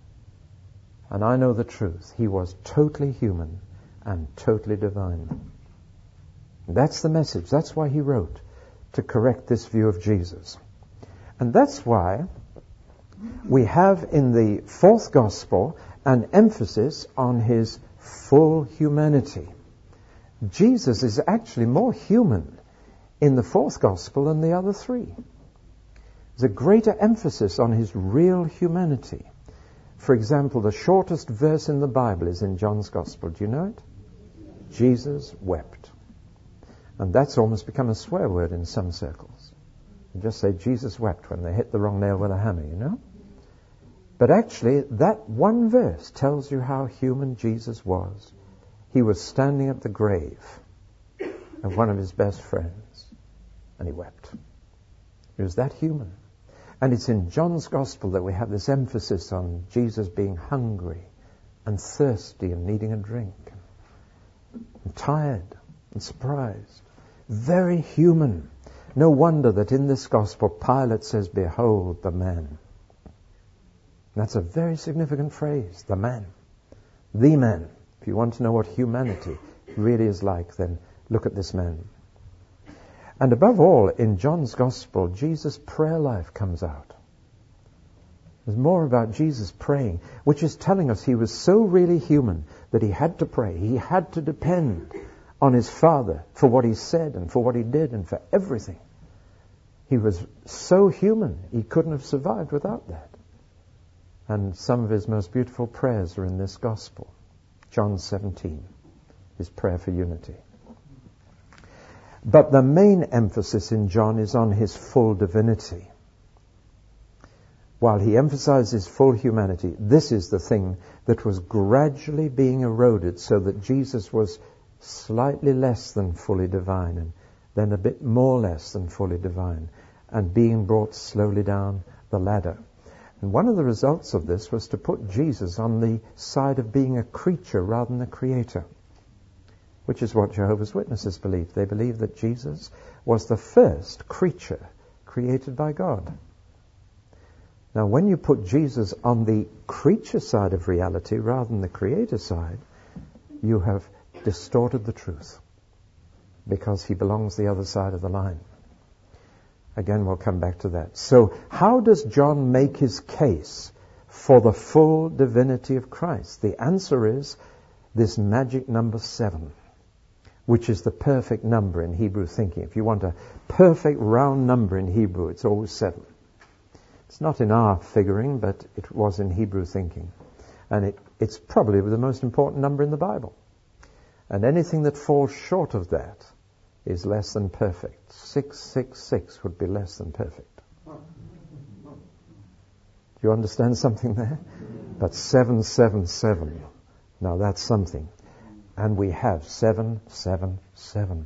And I know the truth. He was totally human and totally divine. That's the message. That's why he wrote, to correct this view of Jesus. And that's why we have in the fourth gospel an emphasis on his full humanity. Jesus is actually more human in the fourth gospel than the other three. There's a greater emphasis on his real humanity. For example, the shortest verse in the Bible is in John's gospel. Do you know it? Jesus wept. And that's almost become a swear word in some circles. You just say Jesus wept when they hit the wrong nail with a hammer, you know? But actually, that one verse tells you how human Jesus was. He was standing at the grave of one of his best friends, and he wept. He was that human. And it's in John's gospel that we have this emphasis on Jesus being hungry and thirsty and needing a drink, and tired and surprised. Very human. No wonder that in this gospel Pilate says, behold the man. That's a very significant phrase, the man. The man. If you want to know what humanity really is like, then look at this man. And above all, in John's gospel, Jesus' prayer life comes out. There's more about Jesus praying, which is telling us he was so really human that he had to pray. He had to depend on his Father for what he said and for what he did and for everything. He was so human, he couldn't have survived without that. And some of his most beautiful prayers are in this gospel. John seventeen, his prayer for unity. But the main emphasis in John is on his full divinity. While he emphasizes full humanity, this is the thing that was gradually being eroded so that Jesus was slightly less than fully divine and then a bit more less than fully divine and being brought slowly down the ladder. And one of the results of this was to put Jesus on the side of being a creature rather than a creator, which is what Jehovah's Witnesses believe. They believe that Jesus was the first creature created by God. Now, when you put Jesus on the creature side of reality rather than the creator side, you have distorted the truth, because he belongs the other side of the line. Again, we'll come back to that. So, how does John make his case for the full divinity of Christ? The answer is this magic number seven, which is the perfect number in Hebrew thinking. If you want a perfect round number in Hebrew, it's always seven. It's not in our figuring, but it was in Hebrew thinking. And it, it's probably the most important number in the Bible. And anything that falls short of that is less than perfect. six six six would be less than perfect. Do you understand something there? But seven seven seven, now that's something. And we have seven seven seven.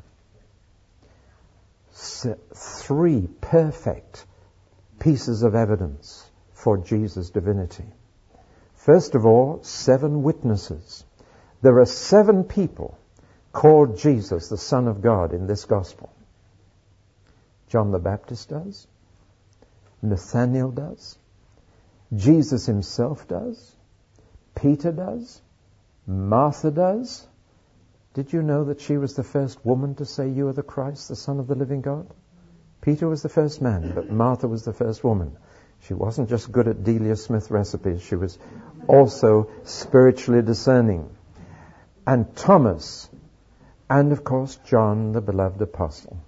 Se- three perfect pieces of evidence for Jesus' divinity. First of all, seven witnesses. There are seven people called Jesus, the Son of God, in this gospel. John the Baptist does. Nathanael does. Jesus himself does. Peter does. Martha does. Did you know that she was the first woman to say, "You are the Christ, the Son of the living God"? Peter was the first man, but Martha was the first woman. She wasn't just good at Delia Smith recipes. She was also spiritually discerning. And Thomas, and of course John, the beloved apostle.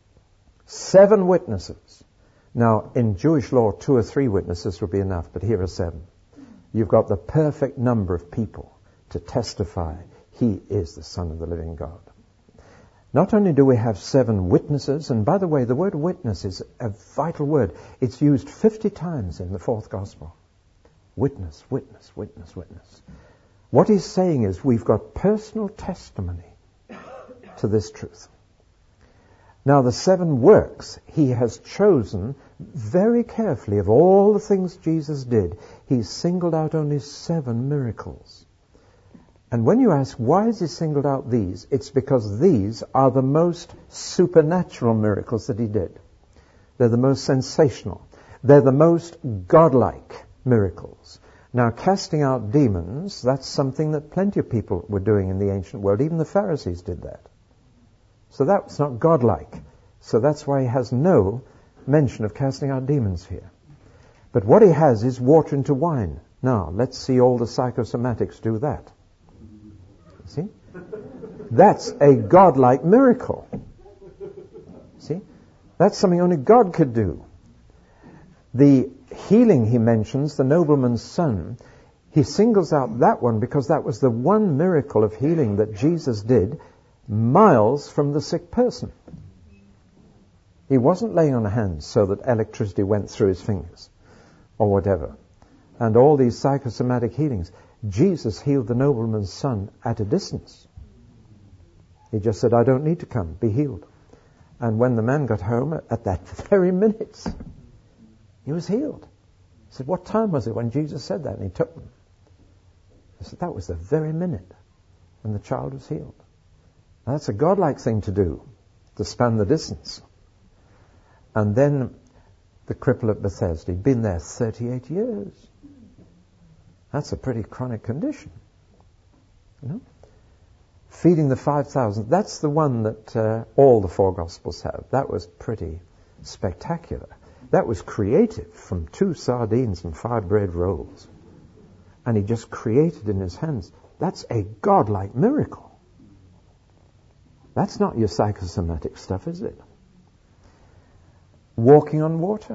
Seven witnesses. Now, in Jewish law, two or three witnesses would be enough, but here are seven. You've got the perfect number of people to testify he is the Son of the living God. Not only do we have seven witnesses, and by the way, the word witness is a vital word. It's used fifty times in the fourth gospel. Witness, witness, witness, witness. What he's saying is we've got personal testimony to this truth. Now, the seven works he has chosen very carefully. Of all the things Jesus did, he singled out only seven miracles. And when you ask, why has he singled out these? It's because these are the most supernatural miracles that he did. They're the most sensational. They're the most godlike miracles. Now, casting out demons, that's something that plenty of people were doing in the ancient world. Even the Pharisees did that. So that's not godlike. So that's why he has no mention of casting out demons here. But what he has is water into wine. Now, let's see all the psychosomatics do that. See? That's a godlike miracle. See? That's something only God could do. The healing he mentions, the nobleman's son, he singles out that one because that was the one miracle of healing that Jesus did miles from the sick person. He wasn't laying on hands so that electricity went through his fingers or whatever. And all these psychosomatic healings. Jesus healed the nobleman's son at a distance. He just said, "I don't need to come, be healed." And when the man got home, at that very minute, he was healed. He said, "What time was it when Jesus said that?" And he took them. I said, "That was the very minute when the child was healed." Now, that's a godlike thing to do, to span the distance. And then the cripple at Bethesda, he'd been there thirty-eight years. That's a pretty chronic condition. You know? Feeding the five thousand, that's the one that uh, all the four Gospels have. That was pretty spectacular. That was creative from two sardines and five bread rolls. And he just created in his hands. That's a godlike miracle. That's not your psychosomatic stuff, is it? Walking on water.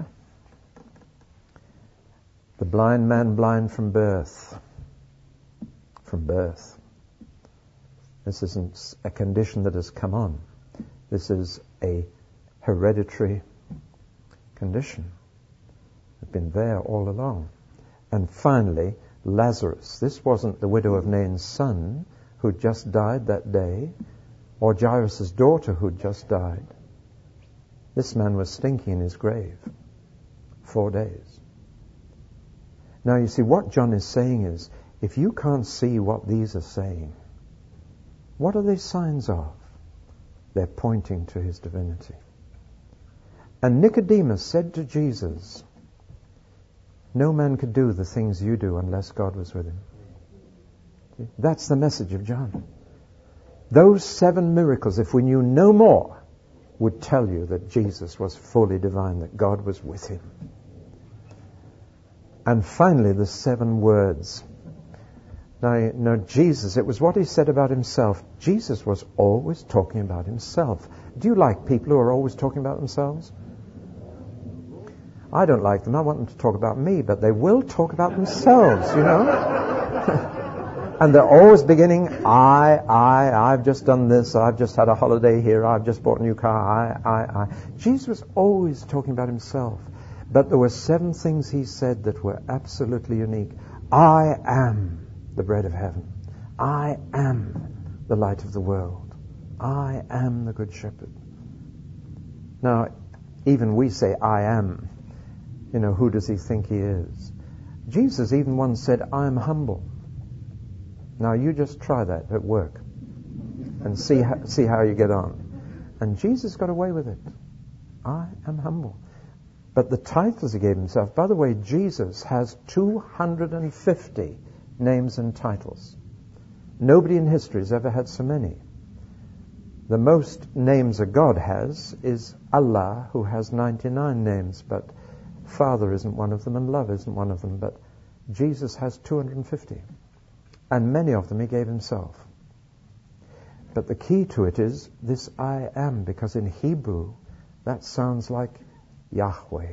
The blind man blind from birth. From birth. This isn't a condition that has come on. This is a hereditary condition. It's been there all along. And finally, Lazarus. This wasn't the widow of Nain's son who just died that day, or Jairus' daughter who just died. This man was stinking in his grave. Four days. Now you see, what John is saying is, if you can't see what these are saying, what are they signs of? They're pointing to his divinity. And Nicodemus said to Jesus, "No man could do the things you do unless God was with him." See? That's the message of John. Those seven miracles, if we knew no more, would tell you that Jesus was fully divine, that God was with him. And finally, the seven words. Now, now, Jesus, it was what he said about himself. Jesus was always talking about himself. Do you like people who are always talking about themselves? I don't like them. I want them to talk about me, but they will talk about themselves, you know? And they're always beginning, I, I, I've just done this, I've just had a holiday here, I've just bought a new car, I, I, I. Jesus was always talking about himself. But there were seven things he said that were absolutely unique. I am the bread of heaven. I am the light of the world. I am the good shepherd. Now, even we say, I am. You know, who does he think he is? Jesus even once said, I am humble. Now, you just try that at work and see how, see how you get on. And Jesus got away with it. I am humble. But the titles he gave himself, by the way, Jesus has two hundred fifty names and titles. Nobody in history has ever had so many. The most names a God has is Allah, who has ninety-nine names, but Father isn't one of them and love isn't one of them, but Jesus has two hundred fifty. And many of them he gave himself. But the key to it is this I am, because in Hebrew that sounds like Yahweh.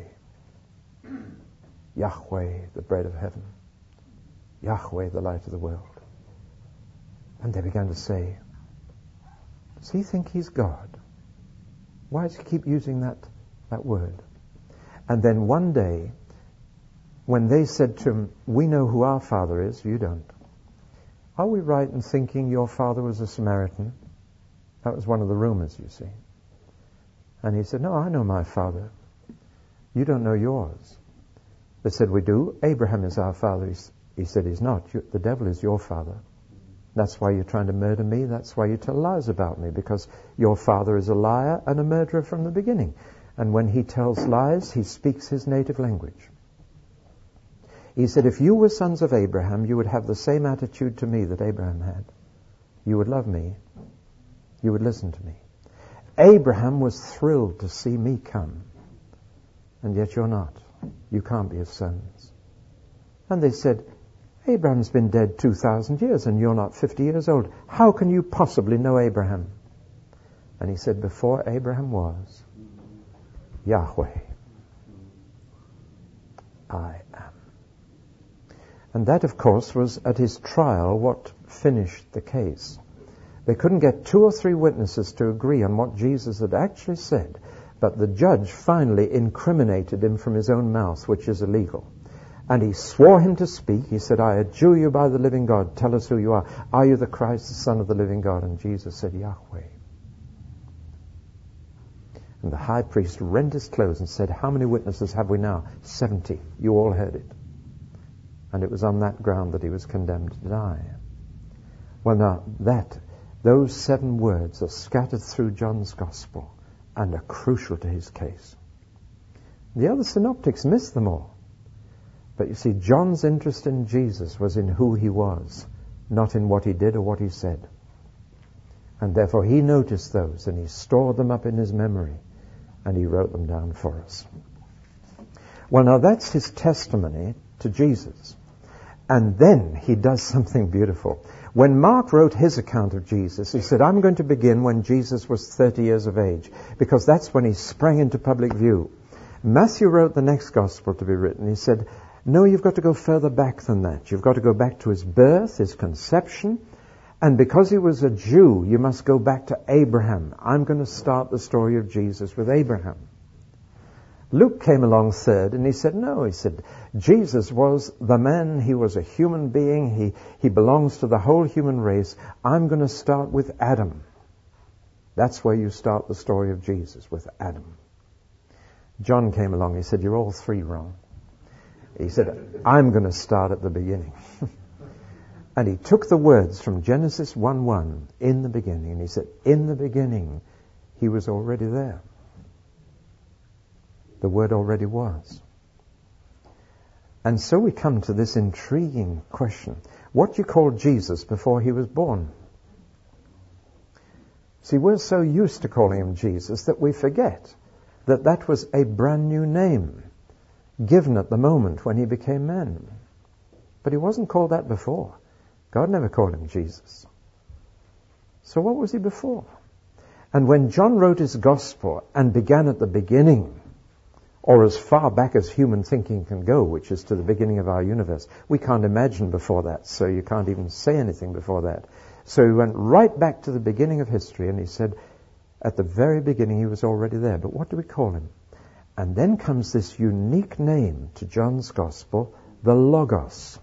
Yahweh, the bread of heaven. Yahweh, the light of the world. And they began to say, does he think he's God? Why does he keep using that, that word? And then one day, when they said to him, we know who our father is, you don't. Are we right in thinking your father was a Samaritan? That was one of the rumors, you see. And he said, no, I know my father. You don't know yours. They said, we do. Abraham is our father. He said, he's not. You, the devil is your father. That's why you're trying to murder me. That's why you tell lies about me, because your father is a liar and a murderer from the beginning. And when he tells lies, he speaks his native language. He said, if you were sons of Abraham, you would have the same attitude to me that Abraham had. You would love me. You would listen to me. Abraham was thrilled to see me come. And yet you're not. You can't be his sons. And they said, Abraham's been dead two thousand years and you're not fifty years old. How can you possibly know Abraham? And he said, before Abraham was, Yahweh, I am. And that, of course, was at his trial what finished the case. They couldn't get two or three witnesses to agree on what Jesus had actually said, but the judge finally incriminated him from his own mouth, which is illegal. And he swore him to speak. He said, I adjure you by the living God, tell us who you are. Are you the Christ, the Son of the living God? And Jesus said, Yahweh. And the high priest rent his clothes and said, how many witnesses have we now? Seventy. You all heard it. And it was on that ground that he was condemned to die. Well, now, that, those seven words are scattered through John's Gospel and are crucial to his case. The other synoptics missed them all. But you see, John's interest in Jesus was in who he was, not in what he did or what he said. And therefore he noticed those and he stored them up in his memory and he wrote them down for us. Well, now that's his testimony to Jesus. And then he does something beautiful. When Mark wrote his account of Jesus, he said, I'm going to begin when Jesus was thirty years of age, because that's when he sprang into public view. Matthew wrote the next gospel to be written. He said, no, you've got to go further back than that. You've got to go back to his birth, his conception. And because he was a Jew, you must go back to Abraham. I'm going to start the story of Jesus with Abraham. Luke came along third and he said, no, he said, Jesus was the man. He was a human being. He, he belongs to the whole human race. I'm going to start with Adam. That's where you start the story of Jesus, with Adam. John came along. He said, you're all three wrong. He said, I'm going to start at the beginning. And he took the words from Genesis one one, in the beginning, and he said, in the beginning, he was already there. The Word already was. And so we come to this intriguing question. What do you call Jesus before he was born? See, we're so used to calling him Jesus that we forget that that was a brand new name given at the moment when he became man. But he wasn't called that before. God never called him Jesus. So what was he before? And when John wrote his gospel and began at the beginning, or as far back as human thinking can go, which is to the beginning of our universe, we can't imagine before that, so you can't even say anything before that. So he went right back to the beginning of history and he said, at the very beginning he was already there. But what do we call him? And then comes this unique name to John's Gospel, the Logos.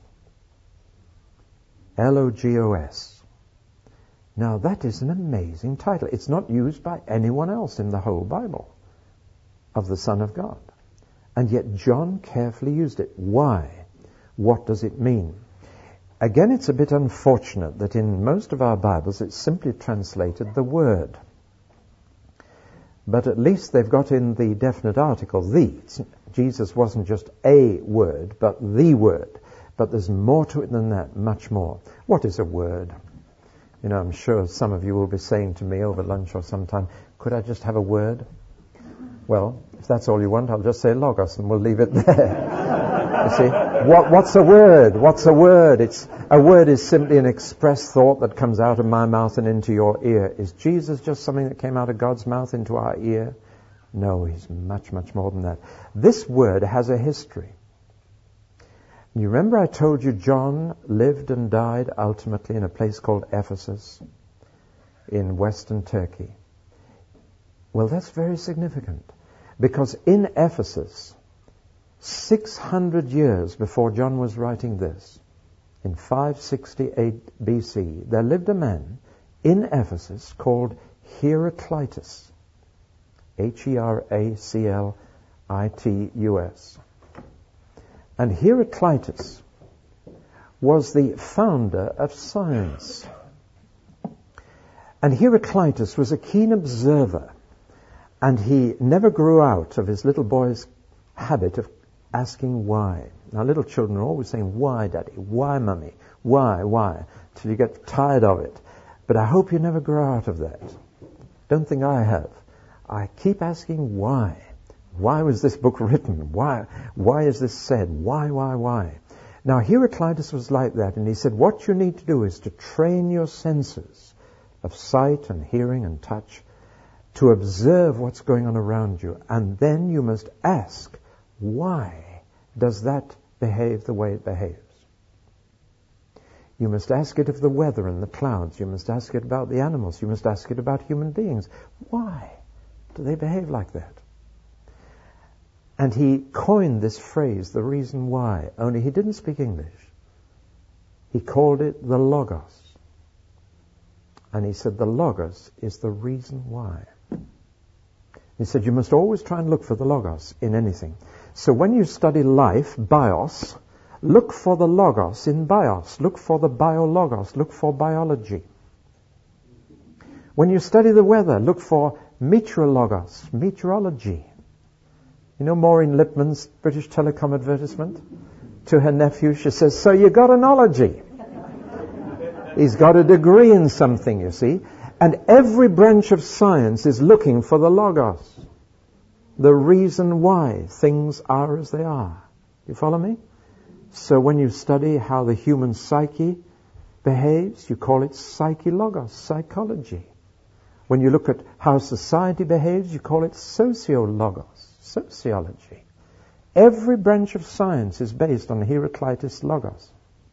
L O G O S. Now that is an amazing title. It's not used by anyone else in the whole Bible of the Son of God. And yet John carefully used it. Why? What does it mean? Again, it's a bit unfortunate that in most of our Bibles it's simply translated the Word. But at least they've got in the definite article, the. Jesus wasn't just a word, but the Word. But there's more to it than that, much more. What is a word? You know, I'm sure some of you will be saying to me over lunch or sometime, could I just have a word? Well, if that's all you want, I'll just say logos and we'll leave it there. You see, what, what's a word? What's a word? It's a word is simply an expressed thought that comes out of my mouth and into your ear. Is Jesus just something that came out of God's mouth into our ear? No, he's much, much more than that. This word has a history. You remember I told you John lived and died ultimately in a place called Ephesus in western Turkey. Well, that's very significant, because in Ephesus, six hundred years before John was writing this, in five sixty-eight B C, there lived a man in Ephesus called Heraclitus. H E R A C L I T U S. And Heraclitus was the founder of science. And Heraclitus was a keen observer, and he never grew out of his little boy's habit of asking why. Now, little children are always saying, why, Daddy? Why, Mummy? Why, why? Till you get tired of it. But I hope you never grow out of that. Don't think I have. I keep asking why. Why was this book written? Why? Why is this said? Why, why, why? Now, Heraclitus was like that, and he said, what you need to do is to train your senses of sight and hearing and touch to observe what's going on around you, and then you must ask, why does that behave the way it behaves? You must ask it of the weather and the clouds. You must ask it about the animals. You must ask it about human beings. Why do they behave like that? And he coined this phrase, the reason why, only he didn't speak English. He called it the Logos. And he said the Logos is the reason why. He said you must always try and look for the Logos in anything. So when you study life, bios, look for the Logos in bios. Look for the biologos. Look for biology. When you study the weather, look for meteorologos, meteorology. You know Maureen Lipman's British Telecom advertisement? To her nephew, she says, so you got an ology. He's got a degree in something, you see. And every branch of science is looking for the Logos, the reason why things are as they are. You follow me? So when you study how the human psyche behaves, you call it psychologos, psychology. When you look at how society behaves, you call it sociologos, sociology. Every branch of science is based on Heraclitus Logos,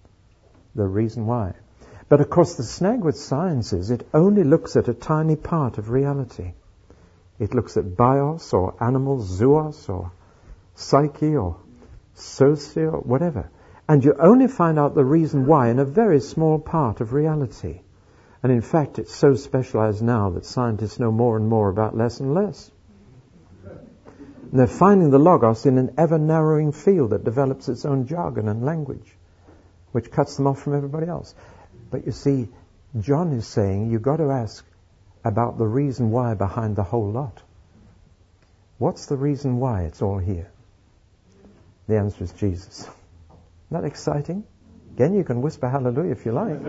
the reason why. But of course the snag with science is it only looks at a tiny part of reality. It looks at bios or animals, zoos or psyche or socio, whatever. And you only find out the reason why in a very small part of reality. And in fact it's so specialized now that scientists know more and more about less and less. And they're finding the Logos in an ever-narrowing field that develops its own jargon and language, which cuts them off from everybody else. But you see, John is saying you've got to ask about the reason why behind the whole lot. What's the reason why it's all here? The answer is Jesus. Isn't that exciting? Again, you can whisper hallelujah if you like.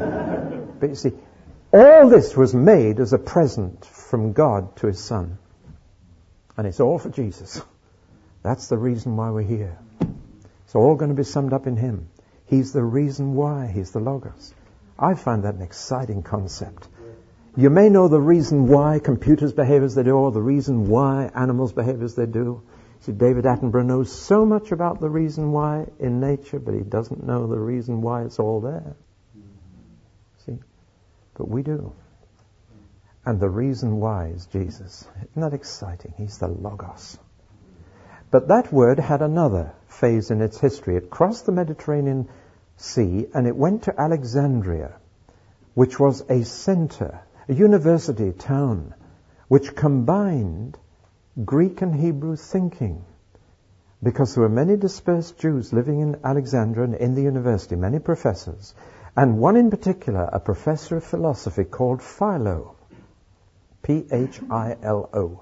But you see, all this was made as a present from God to his Son. And it's all for Jesus. That's the reason why we're here. It's all going to be summed up in him. He's the reason why. He's the Logos. I find that an exciting concept. You may know the reason why computers behave as they do, or the reason why animals behave as they do. See, David Attenborough knows so much about the reason why in nature, but he doesn't know the reason why it's all there. See? But we do. And the reason why is Jesus. Isn't that exciting? He's the Logos. But that word had another phase in its history. It crossed the Mediterranean Sea and it went to Alexandria, which was a center, a university town, which combined Greek and Hebrew thinking. Because there were many dispersed Jews living in Alexandria and in the university, many professors. And one in particular, a professor of philosophy called Philo. P H I L O.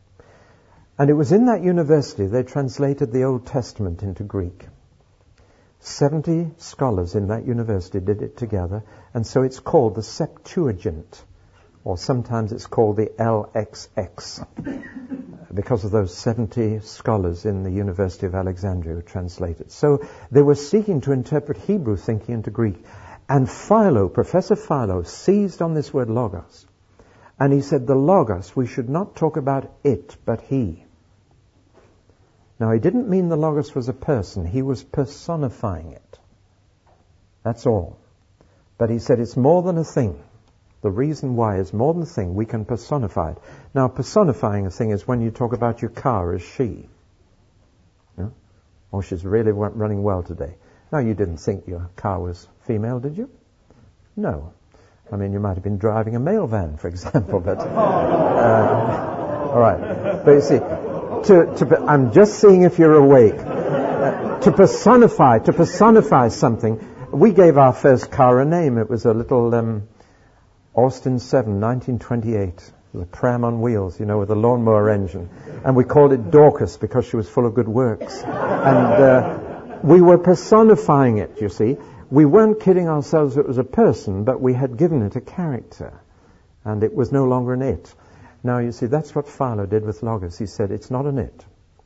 And it was in that university they translated the Old Testament into Greek. seventy scholars in that university did it together, and so it's called the Septuagint, or sometimes it's called the L X X, because of those seventy scholars in the University of Alexandria who translated. So they were seeking to interpret Hebrew thinking into Greek. And Philo, Professor Philo, seized on this word logos. And he said, the logos, we should not talk about it, but he. Now, he didn't mean the logos was a person. He was personifying it. That's all. But he said it's more than a thing. The reason why is more than a thing. We can personify it. Now, personifying a thing is when you talk about your car as she. Yeah? Oh, she's really running well today. Now, you didn't think your car was female, did you? No. I mean, you might have been driving a mail van, for example, but... Uh, all right. But you see, to, to, I'm just seeing if you're awake. Uh, to personify, to personify something. We gave our first car a name. It was a little um, Austin seven, nineteen twenty-eight. The pram on wheels, you know, with a lawnmower engine. And we called it Dorcas because she was full of good works. And uh, we were personifying it, you see. We weren't kidding ourselves it was a person, but we had given it a character. And it was no longer an it. Now, you see, that's what Philo did with logos. He said, it's not an it.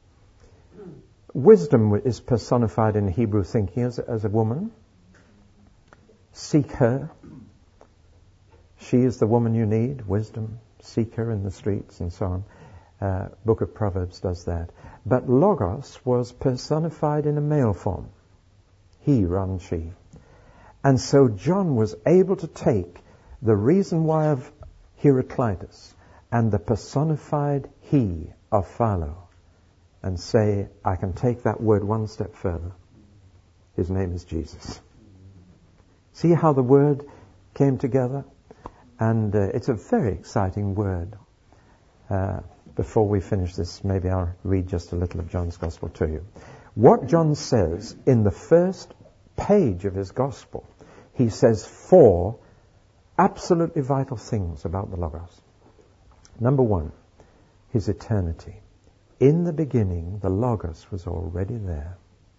Wisdom is personified in Hebrew thinking as, as a woman. Seek her. She is the woman you need, wisdom. Seek her in the streets and so on. Uh, Book of Proverbs does that. But logos was personified in a male form. He rather than she. And so John was able to take the reason why of Heraclitus and the personified he of Philo and say, I can take that word one step further. His name is Jesus. See how the word came together? And uh, it's a very exciting word. Uh, before we finish this, maybe I'll read just a little of John's Gospel to you. What John says in the first page of his Gospel, he says four absolutely vital things about the Logos. Number one, his eternity. In the beginning, the Logos was already there.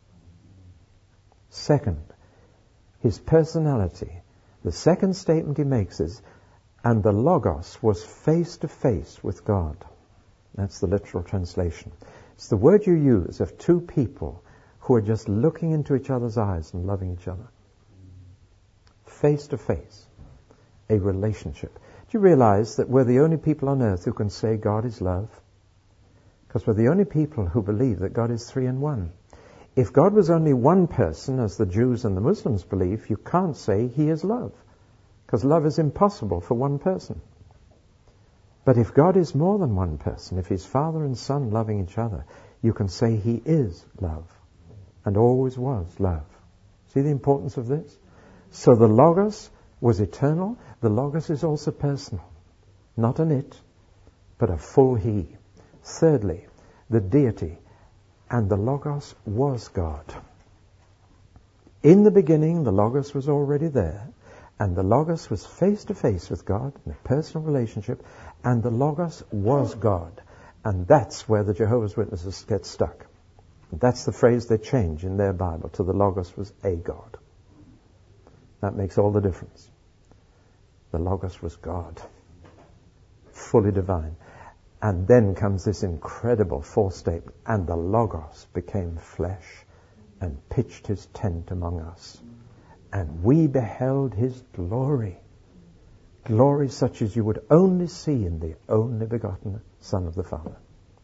Second, his personality. The second statement he makes is, and the Logos was face to face with God. That's the literal translation. It's the word you use of two people who are just looking into each other's eyes and loving each other. Face to face. A relationship. Do you realize that we're the only people on earth who can say God is love? Because we're the only people who believe that God is three in one. If God was only one person, as the Jews and the Muslims believe, you can't say he is love. Because love is impossible for one person. But if God is more than one person, if he's Father and Son loving each other, you can say he is love. And always was love. See the importance of this? So the Logos was eternal. The Logos is also personal. Not an it, but a full he. Thirdly, the deity. And the Logos was God. In the beginning, the Logos was already there. And the Logos was face to face with God in a personal relationship. And the Logos was God. And that's where the Jehovah's Witnesses get stuck. That's the phrase they change in their Bible to the Logos was a God. That makes all the difference. The Logos was God. Fully divine. And then comes this incredible fourth statement. And the Logos became flesh and pitched his tent among us. And we beheld his glory. Glory such as you would only see in the only begotten Son of the Father.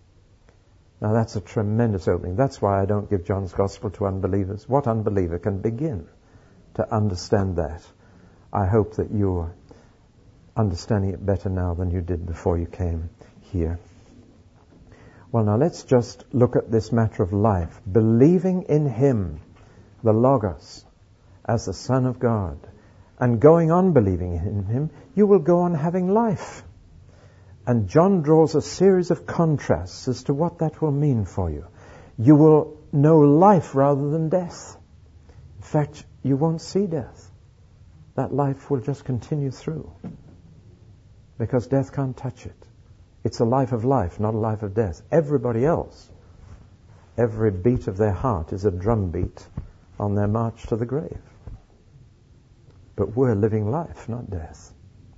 Now that's a tremendous opening. That's why I don't give John's Gospel to unbelievers. What unbeliever can begin to understand that? I hope that you're understanding it better now than you did before you came here. Well, now let's just look at this matter of life. Believing in him, the Logos, as the Son of God, and going on believing in him, you will go on having life. And John draws a series of contrasts as to what that will mean for you. You will know life rather than death. In fact, you won't see death. That life will just continue through. Because death can't touch it. It's a life of life, not a life of death. Everybody else, every beat of their heart is a drum beat on their march to the grave. But we're living life, not death.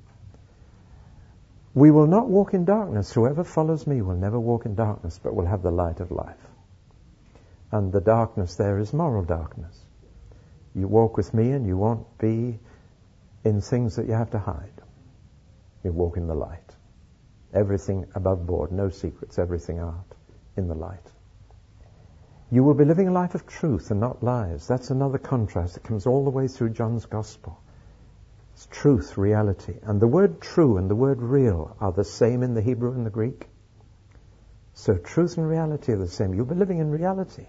We will not walk in darkness. Whoever follows me will never walk in darkness, but will have the light of life. And the darkness there is moral darkness. You walk with me and you won't be in things that you have to hide. You walk in the light. Everything above board, no secrets, everything out in the light. You will be living a life of truth and not lies. That's another contrast that comes all the way through John's Gospel. It's truth, reality. And the word true and the word real are the same in the Hebrew and the Greek. So truth and reality are the same. You'll be living in reality.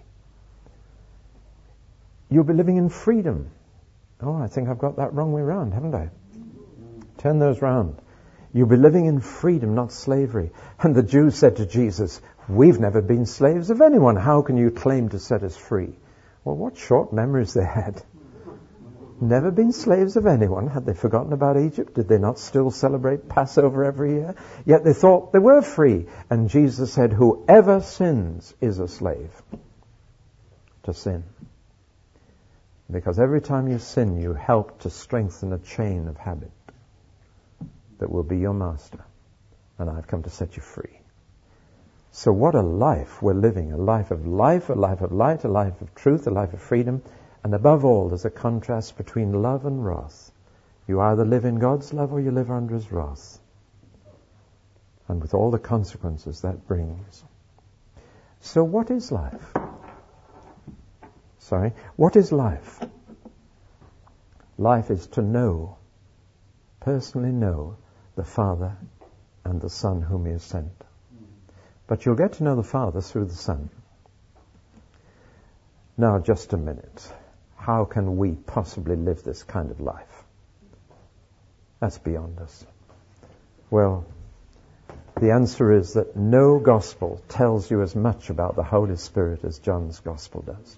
You'll be living in freedom. Oh, I think I've got that wrong way around, haven't I? Turn those round. You'll be living in freedom, not slavery. And the Jews said to Jesus, we've never been slaves of anyone. How can you claim to set us free? Well, what short memories they had. Never been slaves of anyone. Had they forgotten about Egypt? Did they not still celebrate Passover every year? Yet they thought they were free. And Jesus said, whoever sins is a slave to sin. Because every time you sin, you help to strengthen a chain of habit that will be your master. And I've come to set you free. So what a life we're living. A life of life, a life of light, a life of truth, a life of freedom. And above all, there's a contrast between love and wrath. You either live in God's love or you live under His wrath. And with all the consequences that brings. So what is life? Sorry, what is life? Life is to know, personally know, the Father and the Son whom He has sent. But you'll get to know the Father through the Son. Now, just a minute. How can we possibly live this kind of life? That's beyond us. Well, the answer is that no gospel tells you as much about the Holy Spirit as John's gospel does.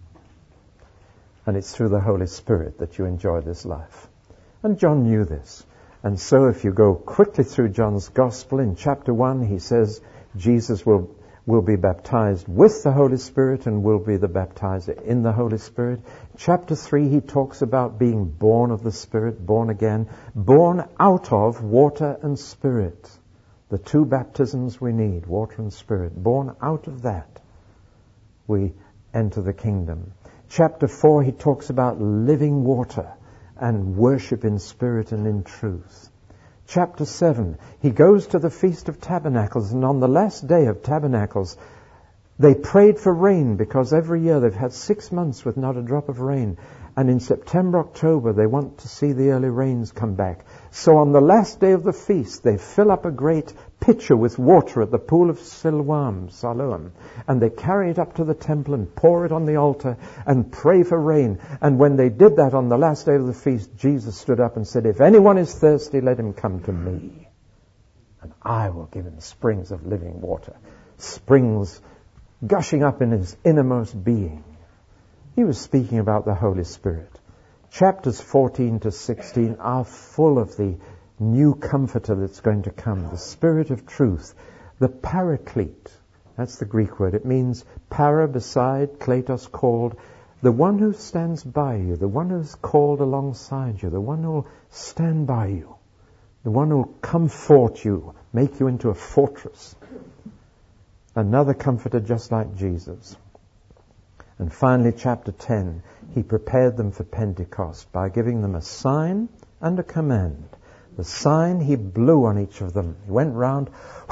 And it's through the Holy Spirit that you enjoy this life. And John knew this. And so if you go quickly through John's Gospel, in chapter one, he says Jesus will, will be baptized with the Holy Spirit and will be the baptizer in the Holy Spirit. Chapter three, he talks about being born of the Spirit, born again, born out of water and Spirit. The two baptisms we need, water and Spirit. Born out of that, we enter the kingdom. Chapter four, he talks about living water and worship in spirit and in truth. Chapter seven, he goes to the Feast of Tabernacles, and on the last day of Tabernacles, they prayed for rain because every year they've had six months with not a drop of rain. And in September, October, they want to see the early rains come back. So on the last day of the feast, they fill up a great pitcher with water at the pool of Siloam, Siloam, and they carry it up to the temple and pour it on the altar and pray for rain. And when they did that on the last day of the feast, Jesus stood up and said, if anyone is thirsty, let him come to me, and I will give him springs of living water, springs gushing up in his innermost being. He was speaking about the Holy Spirit. Chapters fourteen to sixteen are full of the new comforter that's going to come, the Spirit of truth, the Paraclete. That's the Greek word. It means para, beside, kletos, called. The one who stands by you, the one who's called alongside you, the one who will stand by you, the one who will comfort you, make you into a fortress. Another comforter just like Jesus. And finally, chapter ten, he prepared them for Pentecost by giving them a sign and a command. The sign, he blew on each of them. He went round,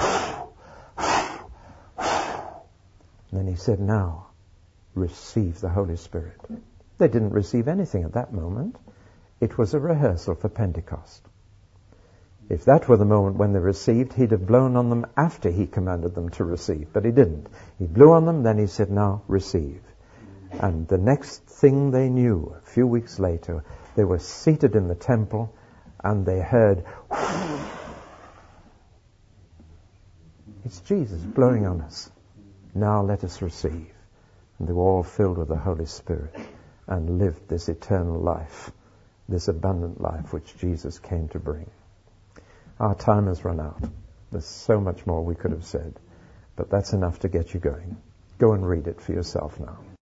and then he said, now, receive the Holy Spirit. They didn't receive anything at that moment. It was a rehearsal for Pentecost. If that were the moment when they received, he'd have blown on them after he commanded them to receive. But he didn't. He blew on them, then he said, now, receive. And the next thing they knew, a few weeks later, they were seated in the temple and they heard, it's Jesus blowing on us. Now let us receive. And they were all filled with the Holy Spirit and lived this eternal life, this abundant life which Jesus came to bring. Our time has run out. There's so much more we could have said, but that's enough to get you going. Go and read it for yourself now.